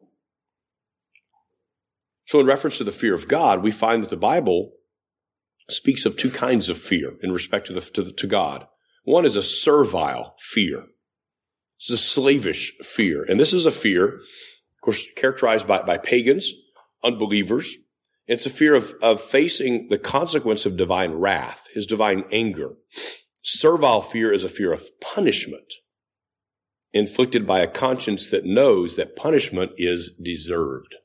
So in reference to the fear of God, we find that the Bible speaks of two kinds of fear in respect to, the, to, the, to God. One is a servile fear. It's a slavish fear. And this is a fear, of course, characterized by, by pagans, unbelievers. It's a fear of, of facing the consequence of divine wrath, his divine anger. Servile fear is a fear of punishment inflicted by a conscience that knows that punishment is deserved.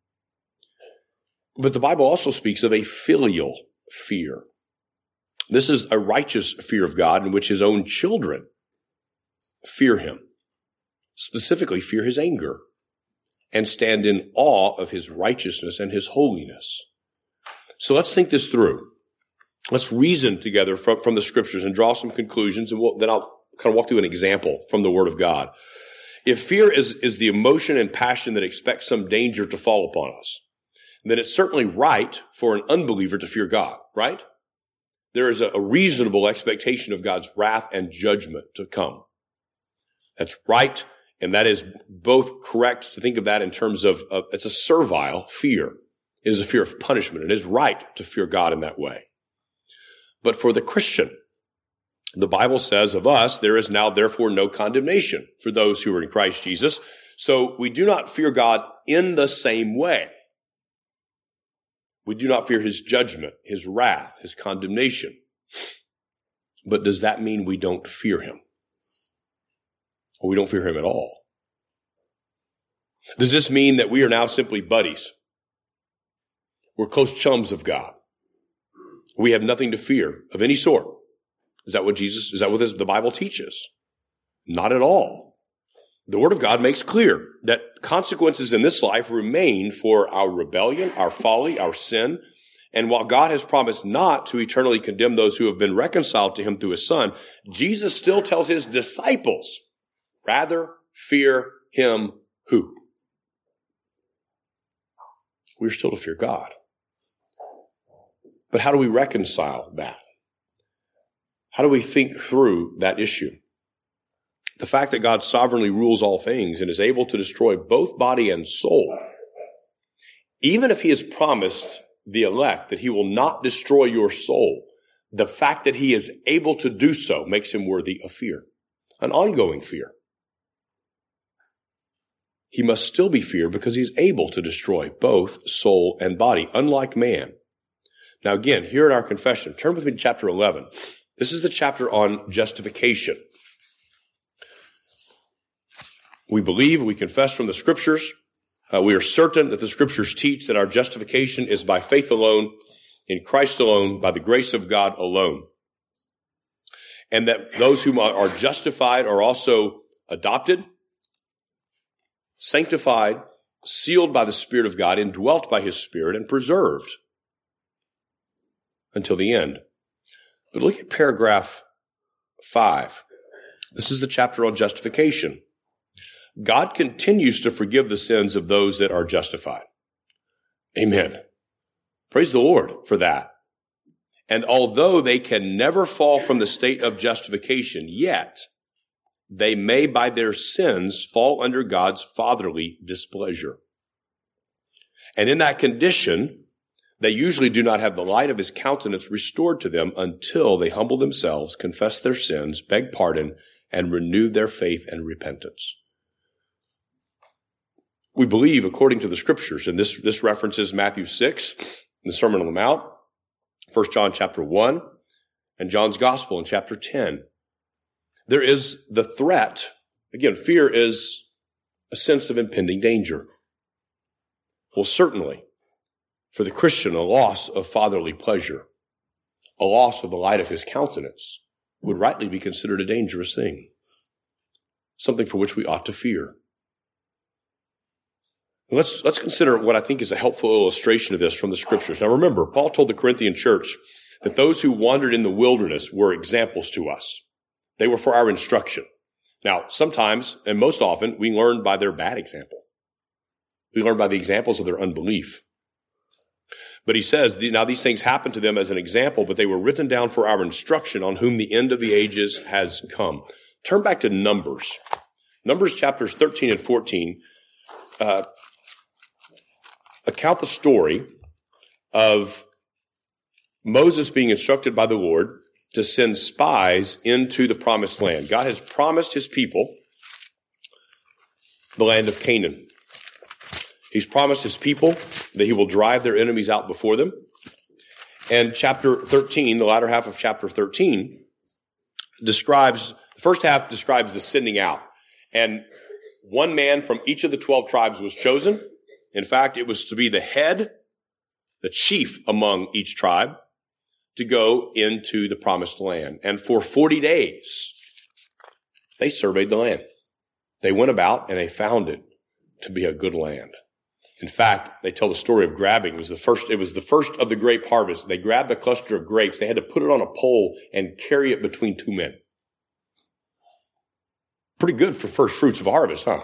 But the Bible also speaks of a filial fear. This is a righteous fear of God in which his own children fear him, specifically fear his anger, and stand in awe of his righteousness and his holiness. So let's think this through. Let's reason together from, from the scriptures and draw some conclusions, and we'll, then I'll kind of walk through an example from the Word of God. If fear is, is the emotion and passion that expects some danger to fall upon us, then it's certainly right for an unbeliever to fear God, right? There is a, a reasonable expectation of God's wrath and judgment to come. That's right, and that is both correct to think of that in terms of, of it's a servile fear. It is a fear of punishment. It is right to fear God in that way. But for the Christian, The Bible says of us, there is now therefore no condemnation for those who are in Christ Jesus. So we do not fear God in the same way. We do not fear his judgment, his wrath, his condemnation. But does that mean we don't fear him? Or we don't fear him at all? Does this mean that we are now simply buddies? We're close chums of God. We have nothing to fear of any sort. Is that what Jesus, is that what this, the Bible teaches? Not at all. The Word of God makes clear that consequences in this life remain for our rebellion, our folly, our sin. And while God has promised not to eternally condemn those who have been reconciled to him through his Son, Jesus still tells his disciples, rather fear him who? We're still to fear God. But how do we reconcile that? How do we think through that issue? The fact that God sovereignly rules all things and is able to destroy both body and soul, even if he has promised the elect that he will not destroy your soul, the fact that he is able to do so makes him worthy of fear, an ongoing fear. He must still be feared because he's able to destroy both soul and body, unlike man. Now again, here in our confession, turn with me to chapter eleven. This is the chapter on justification. We believe, we confess from the scriptures. Uh, we are certain that the scriptures teach that our justification is by faith alone, in Christ alone, by the grace of God alone. And that those who are justified are also adopted, sanctified, sealed by the Spirit of God, indwelt by his Spirit, and preserved until the end. But look at paragraph five. This is the chapter on justification. God continues to forgive the sins of those that are justified. Amen. Praise the Lord for that. And although they can never fall from the state of justification, yet they may by their sins fall under God's fatherly displeasure. And in that condition, they usually do not have the light of his countenance restored to them until they humble themselves, confess their sins, beg pardon, and renew their faith and repentance. We believe, according to the scriptures, and this, this references Matthew six, the Sermon on the Mount, First John chapter one, and John's Gospel in chapter ten. There is the threat. Again, fear is a sense of impending danger. Well, certainly, for the Christian, a loss of fatherly pleasure, a loss of the light of his countenance, would rightly be considered a dangerous thing, something for which we ought to fear. Let's, let's consider what I think is a helpful illustration of this from the scriptures. Now remember, Paul told the Corinthian church that those who wandered in the wilderness were examples to us. They were for our instruction. Now, sometimes, and most often, we learn by their bad example. We learn by the examples of their unbelief. But he says, now these things happened to them as an example, but they were written down for our instruction, on whom the end of the ages has come. Turn back to Numbers. Numbers chapters thirteen and fourteen uh, account the story of Moses being instructed by the Lord to send spies into the promised land. God has promised his people the land of Canaan. He's promised his people that he will drive their enemies out before them. And chapter thirteen, the latter half of chapter thirteen, describes, the first half describes the sending out. And one man from each of the twelve tribes was chosen. In fact, it was to be the head, the chief among each tribe, to go into the promised land. And for forty days, they surveyed the land. They went about and they found it to be a good land. In fact, they tell the story of grabbing. It was the first, it was the first of the grape harvest. They grabbed a cluster of grapes. They had to put it on a pole and carry it between two men. Pretty good for first fruits of harvest, huh?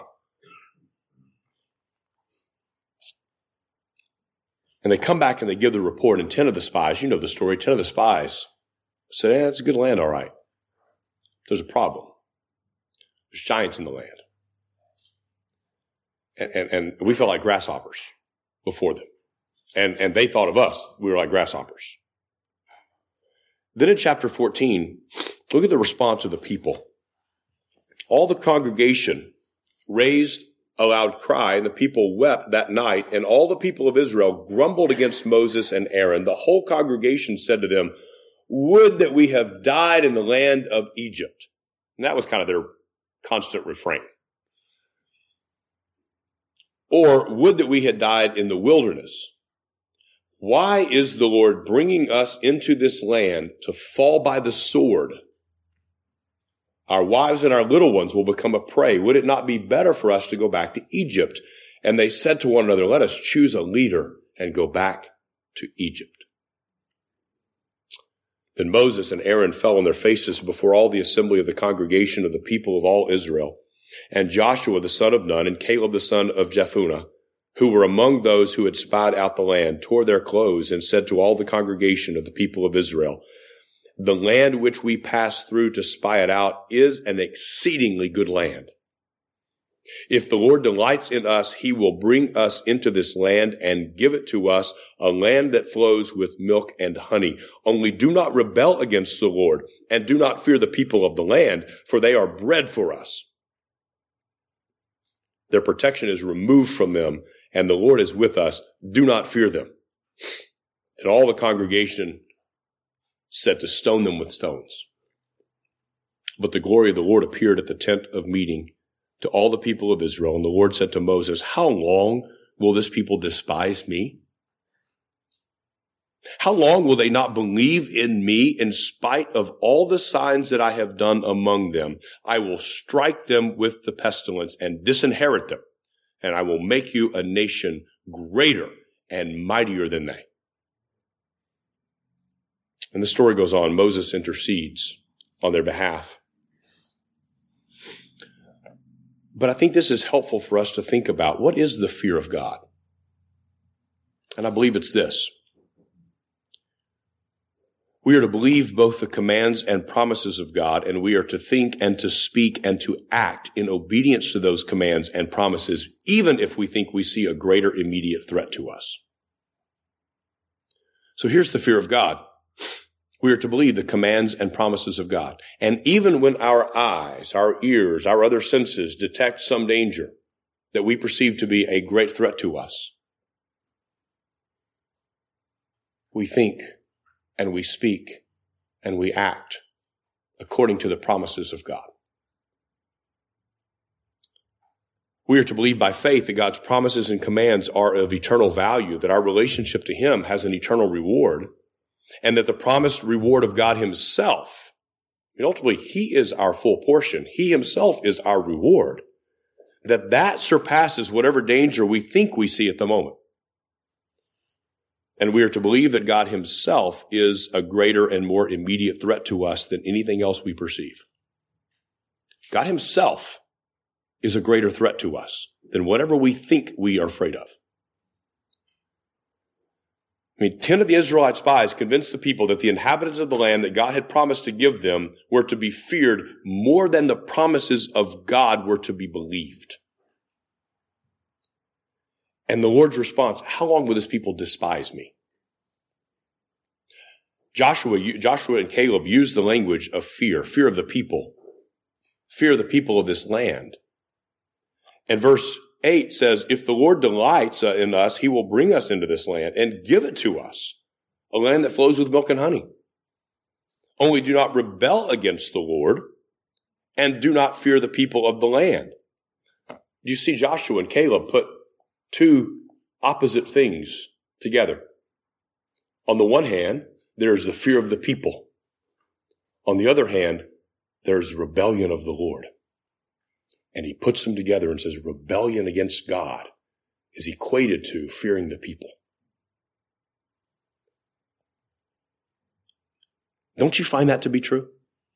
And they come back and they give the report, and ten of the spies, you know the story, ten of the spies said, yeah, it's a good land, all right. There's a problem. There's giants in the land. And, and, and we felt like grasshoppers before them. And, and they thought of us, we were like grasshoppers. Then in chapter fourteen, Look at the response of the people. All the congregation raised a loud cry, and the people wept that night, and all the people of Israel grumbled against Moses and Aaron. The whole congregation said to them, "Would that we have died in the land of Egypt." And that was kind of their constant refrain. Or, "Would that we had died in the wilderness. Why is the Lord bringing us into this land to fall by the sword? Our wives and our little ones will become a prey. Would it not be better for us to go back to Egypt?" And they said to one another, "Let us choose a leader and go back to Egypt." Then Moses and Aaron fell on their faces before all the assembly of the congregation of the people of all Israel. And Joshua the son of Nun and Caleb the son of Jephunneh, who were among those who had spied out the land, tore their clothes and said to all the congregation of the people of Israel, "The land which we passed through to spy it out is an exceedingly good land. If the Lord delights in us, he will bring us into this land and give it to us, a land that flows with milk and honey. Only do not rebel against the Lord, and do not fear the people of the land, for they are bread for us. Their protection is removed from them, and the Lord is with us. Do not fear them." And all the congregation said to stone them with stones. But the glory of the Lord appeared at the tent of meeting to all the people of Israel. And the Lord said to Moses, "How long will this people despise me? How long will they not believe in me in spite of all the signs that I have done among them? I will strike them with the pestilence and disinherit them, and I will make you a nation greater and mightier than they." And the story goes on. Moses intercedes on their behalf. But I think this is helpful for us to think about, what is the fear of God? And I believe it's this. We are to believe both the commands and promises of God, and we are to think and to speak and to act in obedience to those commands and promises, even if we think we see a greater immediate threat to us. So here's the fear of God. We are to believe the commands and promises of God. And even when our eyes, our ears, our other senses detect some danger that we perceive to be a great threat to us, we think and we speak and we act according to the promises of God. We are to believe by faith that God's promises and commands are of eternal value, that our relationship to him has an eternal reward, and that the promised reward of God himself, and ultimately he is our full portion, he himself is our reward, that that surpasses whatever danger we think we see at the moment. And we are to believe that God himself is a greater and more immediate threat to us than anything else we perceive. God himself is a greater threat to us than whatever we think we are afraid of. I mean, ten of the Israelite spies convinced the people that the inhabitants of the land that God had promised to give them were to be feared more than the promises of God were to be believed. And the Lord's response, "How long will this people despise me?" Joshua, Joshua and Caleb used the language of fear, fear of the people, fear of the people of this land. And verse eight says, "If the Lord delights in us, he will bring us into this land and give it to us, a land that flows with milk and honey. Only do not rebel against the Lord and do not fear the people of the land." Do you see Joshua and Caleb put two opposite things together? On the one hand, there's the fear of the people. On the other hand, there's rebellion of the Lord. And he puts them together and says rebellion against God is equated to fearing the people. Don't you find that to be true?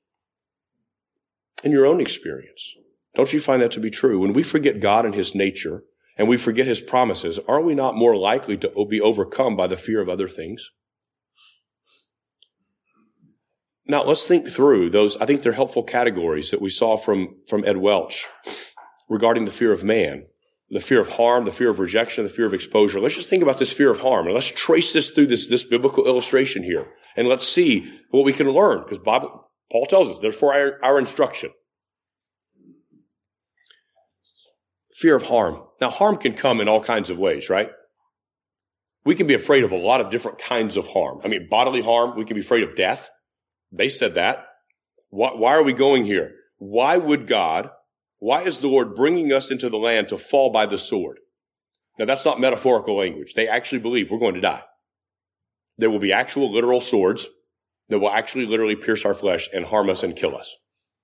In your own experience, don't you find that to be true? When we forget God and his nature and we forget his promises, are we not more likely to be overcome by the fear of other things? Now, let's think through those. I think they're helpful categories that we saw from, from Ed Welch regarding the fear of man, the fear of harm, the fear of rejection, the fear of exposure. Let's just think about this fear of harm, and let's trace this through this, this biblical illustration here, and let's see what we can learn, because Bible, Paul tells us, they're for our, our instruction. Fear of harm. Now, harm can come in all kinds of ways, right? We can be afraid of a lot of different kinds of harm. I mean, bodily harm, we can be afraid of death. They said that. Why, why are we going here? Why would God, why is the Lord bringing us into the land to fall by the sword? Now, that's not metaphorical language. They actually believe we're going to die. There will be actual literal swords that will actually literally pierce our flesh and harm us and kill us.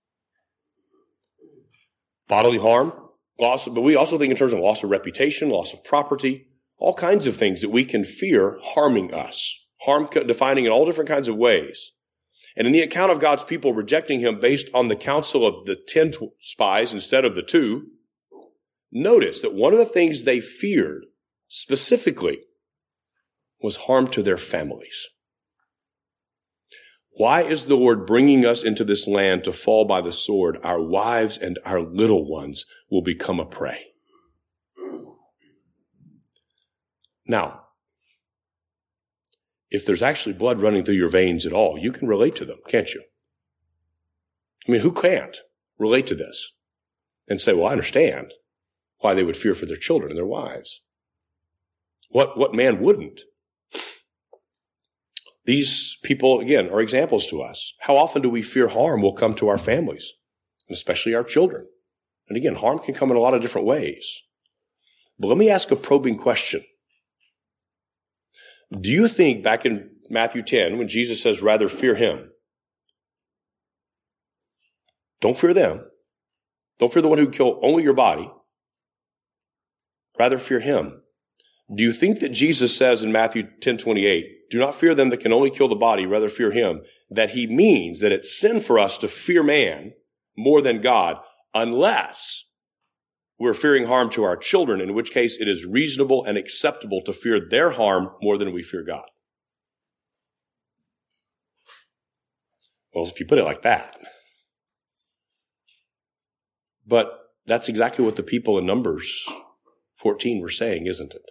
Bodily harm, loss, but we also think in terms of loss of reputation, loss of property, all kinds of things that we can fear harming us. Harm defining in all different kinds of ways. And in the account of God's people rejecting him based on the counsel of the ten spies instead of the two, notice that one of the things they feared specifically was harm to their families. Why is the Lord bringing us into this land to fall by the sword? Our wives and our little ones will become a prey. Now, if there's actually blood running through your veins at all, you can relate to them, can't you? I mean, who can't relate to this and say, well, I understand why they would fear for their children and their wives. What, what man wouldn't? These people, again, are examples to us. How often do we fear harm will come to our families, and especially our children? And again, harm can come in a lot of different ways. But let me ask a probing question. Do you think back in Matthew ten, when Jesus says, rather fear him, don't fear them. Don't fear the one who kill only your body. Rather fear him. Do you think that Jesus says in Matthew ten twenty-eight, do not fear them that can only kill the body, rather fear him, that he means that it's sin for us to fear man more than God, unless we're fearing harm to our children, in which case it is reasonable and acceptable to fear their harm more than we fear God? Well, if you put it like that. But that's exactly what the people in Numbers fourteen were saying, isn't it?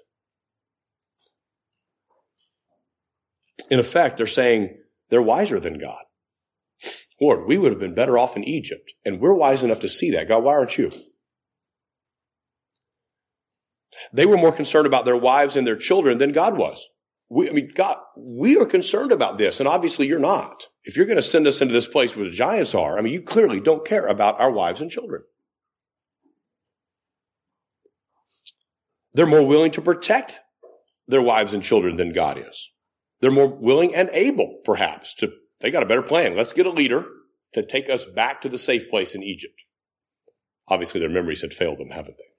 In effect, they're saying they're wiser than God. Lord, we would have been better off in Egypt, and we're wise enough to see that. God, why aren't you? They were more concerned about their wives and their children than God was. We, I mean, God, we are concerned about this, and obviously you're not. If you're going to send us into this place where the giants are, I mean, you clearly don't care about our wives and children. They're more willing to protect their wives and children than God is. They're more willing and able, perhaps, to, they got a better plan. Let's get a leader to take us back to the safe place in Egypt. Obviously, their memories had failed them, haven't they?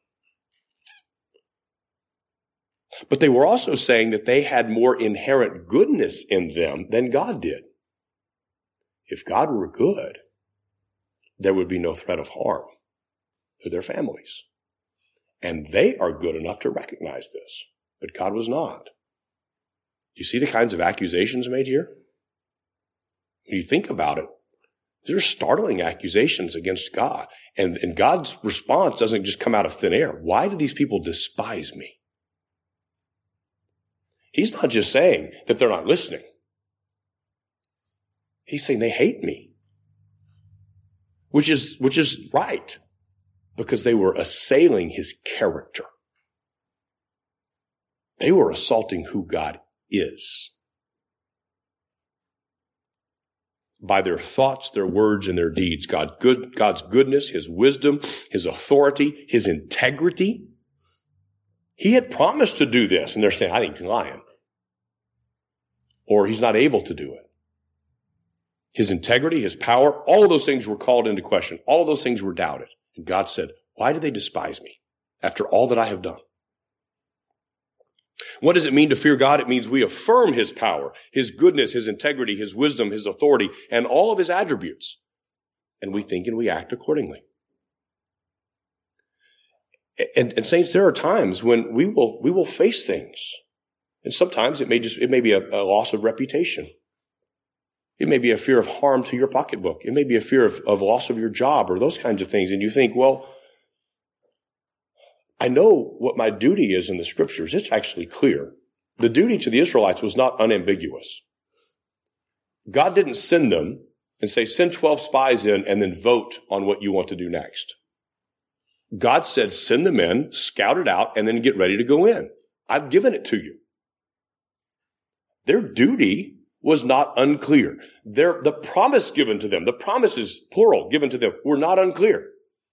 But they were also saying that they had more inherent goodness in them than God did. If God were good, there would be no threat of harm to their families. And they are good enough to recognize this, but God was not. You see the kinds of accusations made here? When you think about it, these are startling accusations against God. And, and God's response doesn't just come out of thin air. Why do these people despise me? He's not just saying that they're not listening. He's saying they hate me. Which is, which is right. Because they were assailing his character. They were assaulting who God is. By their thoughts, their words, and their deeds. God, good, God's goodness, his wisdom, his authority, his integrity. He had promised to do this, and they're saying, I think he's lying. Or he's not able to do it. His integrity, his power, all of those things were called into question. All of those things were doubted. And God said, why do they despise me after all that I have done? What does it mean to fear God? It means we affirm his power, his goodness, his integrity, his wisdom, his authority, and all of his attributes. And we think and we act accordingly. And, and saints, there are times when we will, we will face things. And sometimes it may just, it may be a, a loss of reputation. It may be a fear of harm to your pocketbook. It may be a fear of, of loss of your job or those kinds of things. And you think, well, I know what my duty is in the scriptures. It's actually clear. The duty to the Israelites was not unambiguous. God didn't send them and say, send twelve spies in and then vote on what you want to do next. God said, send them in, scout it out, and then get ready to go in. I've given it to you. Their duty was not unclear. Their, the promise given to them, the promises, plural, given to them, were not unclear.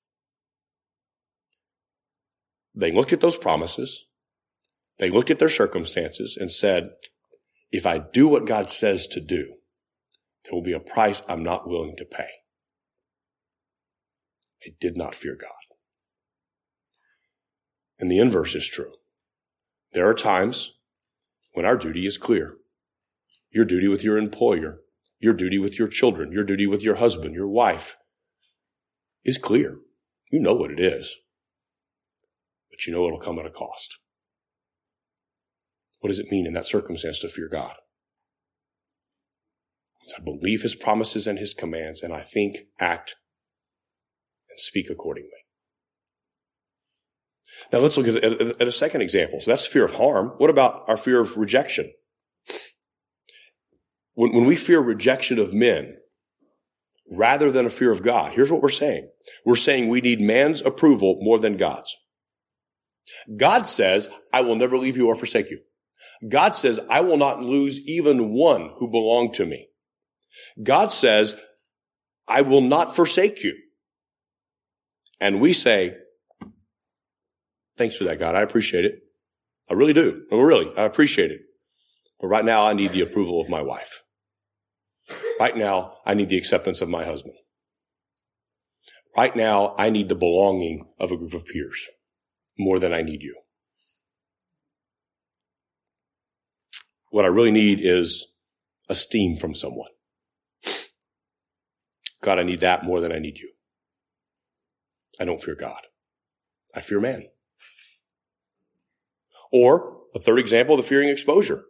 They looked at those promises. They looked at their circumstances and said, if I do what God says to do, there will be a price I'm not willing to pay. They did not fear God. And the inverse is true. There are times when our duty is clear. Your duty with your employer, your duty with your children, your duty with your husband, your wife is clear. You know what it is. But you know it'll come at a cost. What does it mean in that circumstance to fear God? I believe his promises and his commands, and I think, act, and speak accordingly. Now let's look at, at, at a second example. So that's fear of harm. What about our fear of rejection? When, when we fear rejection of men rather than a fear of God, here's what we're saying. We're saying we need man's approval more than God's. God says, I will never leave you or forsake you. God says, I will not lose even one who belong to me. God says, I will not forsake you. And we say, thanks for that, God. I appreciate it. I really do. I really, I appreciate it. But right now, I need the approval of my wife. Right now, I need the acceptance of my husband. Right now, I need the belonging of a group of peers more than I need you. What I really need is esteem from someone. God, I need that more than I need you. I don't fear God. I fear man. Or a third example, the fearing exposure.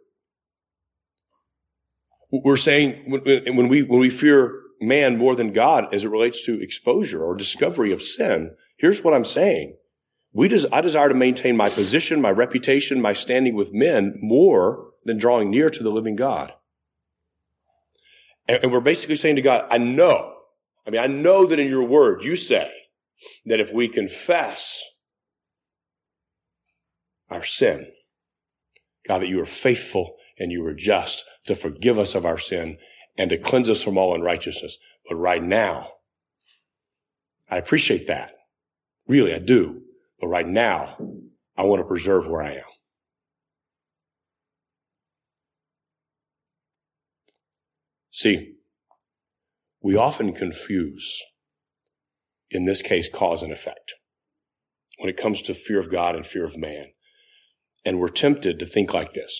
We're saying when we, when we fear man more than God as it relates to exposure or discovery of sin, here's what I'm saying. We des- I desire to maintain my position, my reputation, my standing with men more than drawing near to the living God. And, and we're basically saying to God, I know, I mean, I know that in your word you say that if we confess our sin, God, that you are faithful and you are just to forgive us of our sin and to cleanse us from all unrighteousness. But right now, I appreciate that. Really, I do. But right now, I want to preserve where I am. See, we often confuse, in this case, cause and effect when it comes to fear of God and fear of man. And we're tempted to think like this.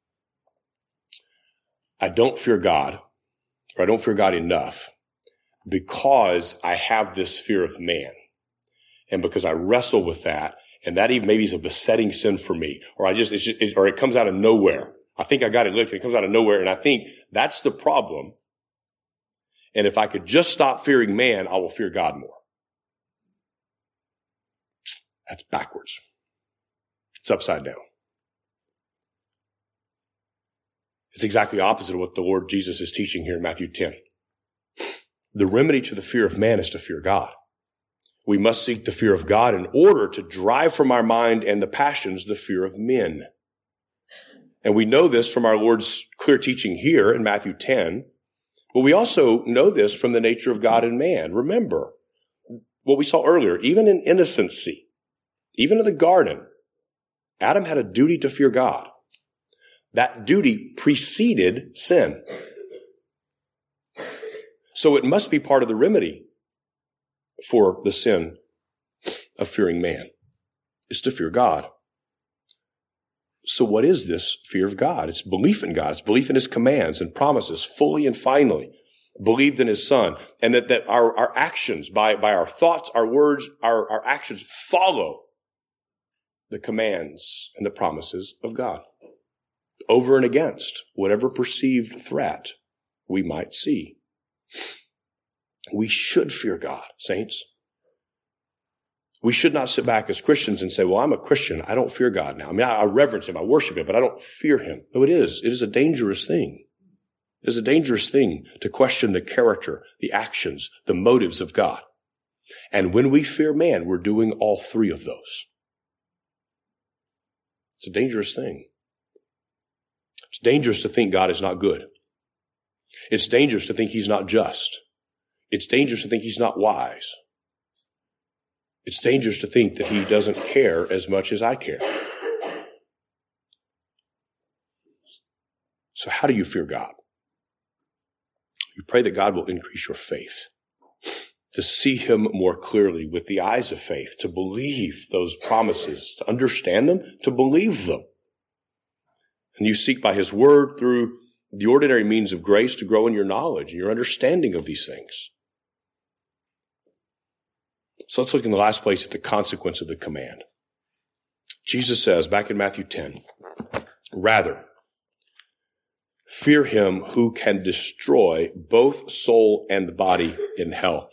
I don't fear God, or I don't fear God enough because I have this fear of man. And because I wrestle with that, and that even maybe is a besetting sin for me, or I just, it's just it, or it comes out of nowhere. I think I got it licked, and it comes out of nowhere, and I think that's the problem. And if I could just stop fearing man, I will fear God more. That's backwards. It's upside down. It's exactly opposite of what the Lord Jesus is teaching here in Matthew ten. The remedy to the fear of man is to fear God. We must seek the fear of God in order to drive from our mind and the passions the fear of men. And we know this from our Lord's clear teaching here in Matthew ten, but we also know this from the nature of God and man. Remember what we saw earlier, even in innocency, even in the garden, Adam had a duty to fear God. That duty preceded sin. So it must be part of the remedy for the sin of fearing man, is to fear God. So what is this fear of God? It's belief in God. It's belief in his commands and promises fully and finally, believed in his son, and that, that our, our actions, by, by our thoughts, our words, our, our actions follow the commands and the promises of God over and against whatever perceived threat we might see. We should fear God, saints. We should not sit back as Christians and say, well, I'm a Christian. I don't fear God now. I mean, I, I reverence him. I worship him, but I don't fear him. No, it is. It is a dangerous thing. It is a dangerous thing to question the character, the actions, the motives of God. And when we fear man, we're doing all three of those. It's a dangerous thing. It's dangerous to think God is not good. It's dangerous to think he's not just. It's dangerous to think he's not wise. It's dangerous to think that he doesn't care as much as I care. So how do you fear God? You pray that God will increase your faith, to see him more clearly with the eyes of faith, to believe those promises, to understand them, to believe them. And you seek by his word through the ordinary means of grace to grow in your knowledge and your understanding of these things. So let's look in the last place at the consequence of the command. Jesus says back in Matthew ten, rather, fear him who can destroy both soul and body in hell.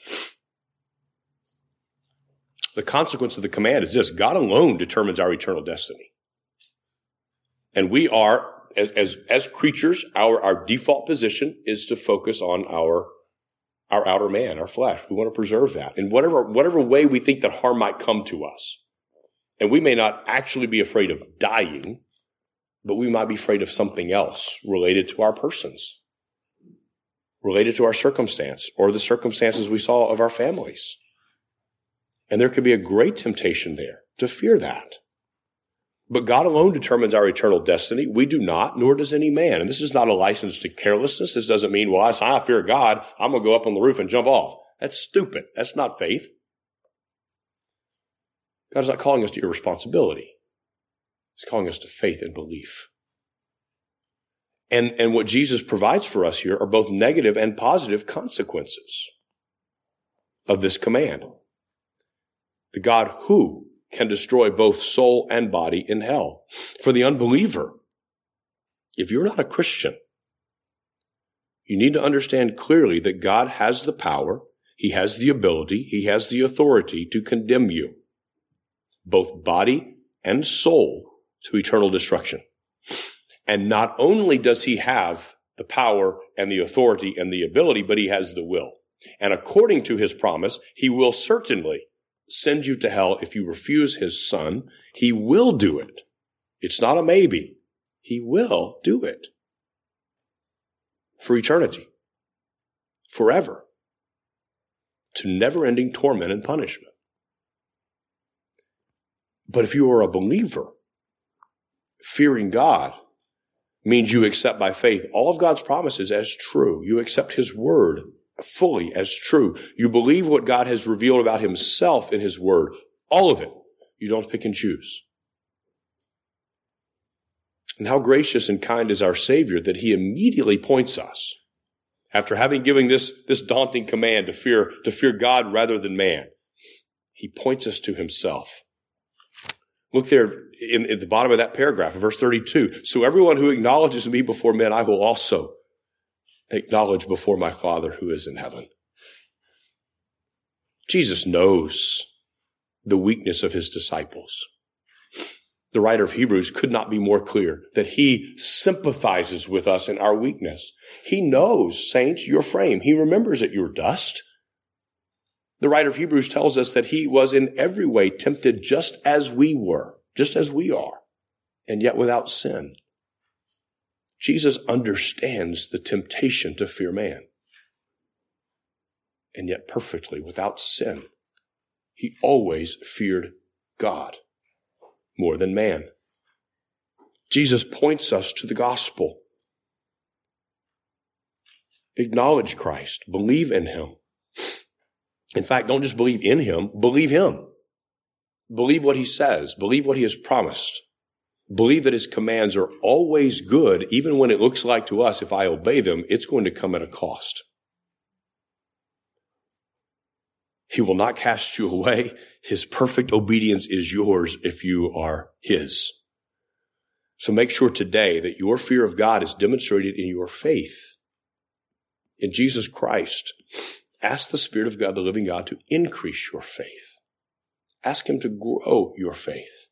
The consequence of the command is this: God alone determines our eternal destiny. And we are, as, as, as creatures, our, our default position is to focus on our, our outer man, our flesh. We want to preserve that in whatever, whatever way we think that harm might come to us. And we may not actually be afraid of dying, but we might be afraid of something else related to our persons, related to our circumstance, or the circumstances we saw of our families. And there could be a great temptation there to fear that. But God alone determines our eternal destiny. We do not, nor does any man. And this is not a license to carelessness. This doesn't mean, well, I fear God, I'm going to go up on the roof and jump off. That's stupid. That's not faith. God is not calling us to irresponsibility. He's calling us to faith and belief. And, and what Jesus provides for us here are both negative and positive consequences of this command. The God who can destroy both soul and body in hell. For the unbeliever, if you're not a Christian, you need to understand clearly that God has the power, he has the ability, he has the authority to condemn you, both body and soul, to eternal destruction. And not only does he have the power and the authority and the ability, but he has the will. And according to his promise, he will certainly send you to hell if you refuse his son. He will do it. It's not a maybe. He will do it. For eternity. Forever. To never-ending torment and punishment. But if you are a believer, fearing God means you accept by faith all of God's promises as true. You accept his word fully as true. You believe what God has revealed about himself in his word. All of it. You don't pick and choose. And how gracious and kind is our Savior that he immediately points us, after having given this, this daunting command to fear, to fear God rather than man, he points us to himself. Look there in, at the bottom of that paragraph, verse thirty-two. So everyone who acknowledges me before men, I will also acknowledge before my Father who is in heaven. Jesus knows the weakness of his disciples. The writer of Hebrews could not be more clear that he sympathizes with us in our weakness. He knows, saints, your frame. He remembers that you're dust. The writer of Hebrews tells us that he was in every way tempted just as we were, just as we are, and yet without sin. Jesus understands the temptation to fear man. And yet perfectly, without sin, he always feared God more than man. Jesus points us to the gospel. Acknowledge Christ. Believe in him. In fact, don't just believe in him, believe him. Believe what he says. Believe what he has promised. Believe that his commands are always good, even when it looks like to us, if I obey them, it's going to come at a cost. He will not cast you away. His perfect obedience is yours if you are his. So make sure today that your fear of God is demonstrated in your faith in Jesus Christ. Ask the Spirit of God, the living God, to increase your faith. Ask him to grow your faith.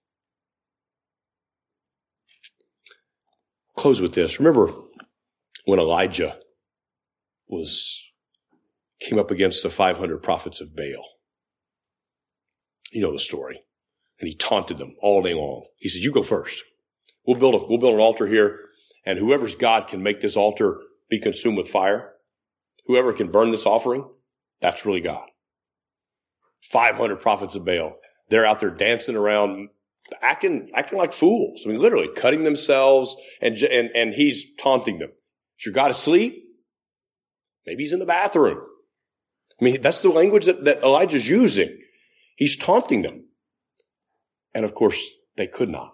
Close with this. Remember when Elijah was came up against the five hundred prophets of Baal. You know the story. And he taunted them all day long. He said, you go first. We'll build a, we'll build an altar here, and whoever's God can make this altar be consumed with fire. Whoever can burn this offering, that's really God. five hundred prophets of Baal. They're out there dancing around, acting, acting like fools. I mean, literally cutting themselves, and, and, and he's taunting them. Is your God asleep? Maybe he's in the bathroom. I mean, that's the language that, that Elijah's using. He's taunting them. And of course, they could not.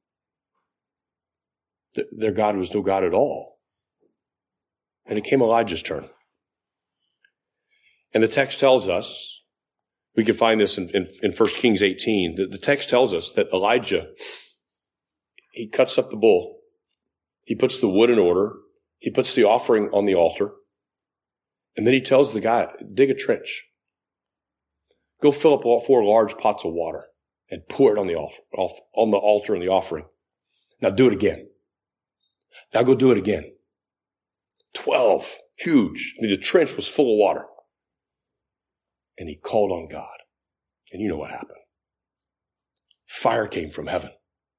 Their God was no God at all. And it came Elijah's turn. And the text tells us, we can find this in, in, in First Kings eighteen, the, the text tells us that Elijah, he cuts up the bull. He puts the wood in order. He puts the offering on the altar. And then he tells the guy, dig a trench. Go fill up all four large pots of water and pour it on the altar, on the altar and the offering. Now do it again. Now go do it again. Twelve. Huge. I mean, the trench was full of water. And he called on God. And you know what happened. Fire came from heaven.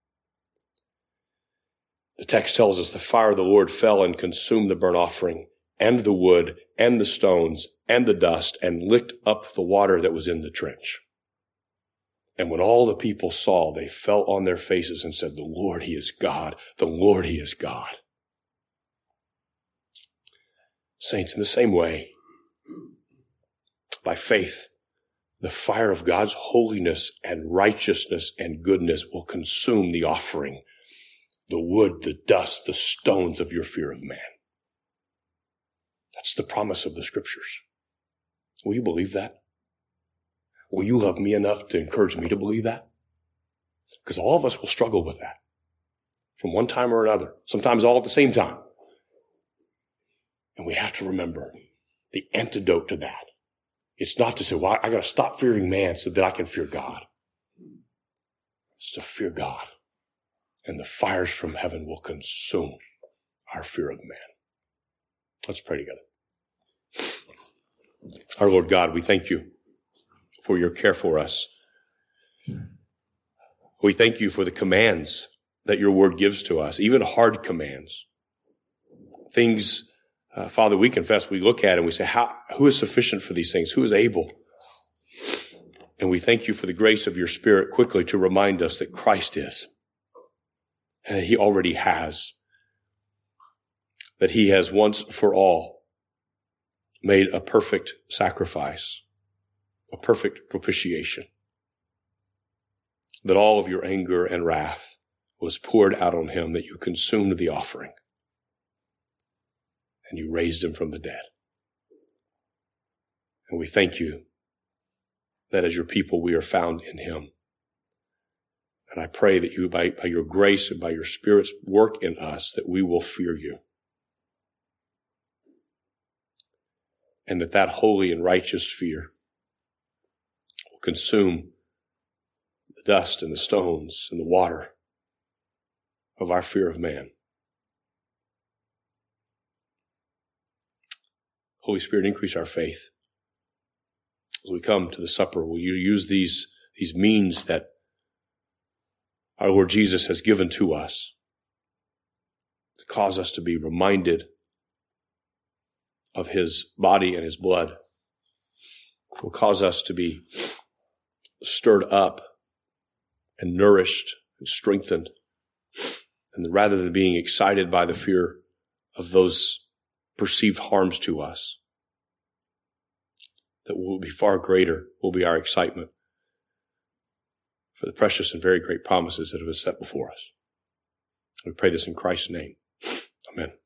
The text tells us the fire of the Lord fell and consumed the burnt offering and the wood and the stones and the dust and licked up the water that was in the trench. And when all the people saw, they fell on their faces and said, the Lord, he is God. The Lord, he is God. Saints, in the same way, by faith, the fire of God's holiness and righteousness and goodness will consume the offering, the wood, the dust, the stones of your fear of man. That's the promise of the scriptures. Will you believe that? Will you love me enough to encourage me to believe that? Because all of us will struggle with that from one time or another, sometimes all at the same time. And we have to remember the antidote to that. It's not to say, well, I got to stop fearing man so that I can fear God. It's to fear God. And the fires from heaven will consume our fear of man. Let's pray together. Our Lord God, we thank you for your care for us. We thank you for the commands that your word gives to us, even hard commands. Things, uh, Father, we confess, we look at and we say, how, who is sufficient for these things? Who is able? And we thank you for the grace of your Spirit quickly to remind us that Christ is, and that he already has, that he has once for all made a perfect sacrifice, a perfect propitiation, that all of your anger and wrath was poured out on him, that you consumed the offering, and you raised him from the dead. And we thank you that as your people we are found in him. And I pray that you, by, by your grace and by your Spirit's work in us, that we will fear you. And that that holy and righteous fear will consume the dust and the stones and the water of our fear of man. Holy Spirit, increase our faith. As we come to the supper, will you use these, these means that our Lord Jesus has given to us to cause us to be reminded of his body and his blood, will cause us to be stirred up and nourished and strengthened. And rather than being excited by the fear of those perceived harms to us, that will be far greater will be our excitement for the precious and very great promises that have been set before us. We pray this in Christ's name. Amen.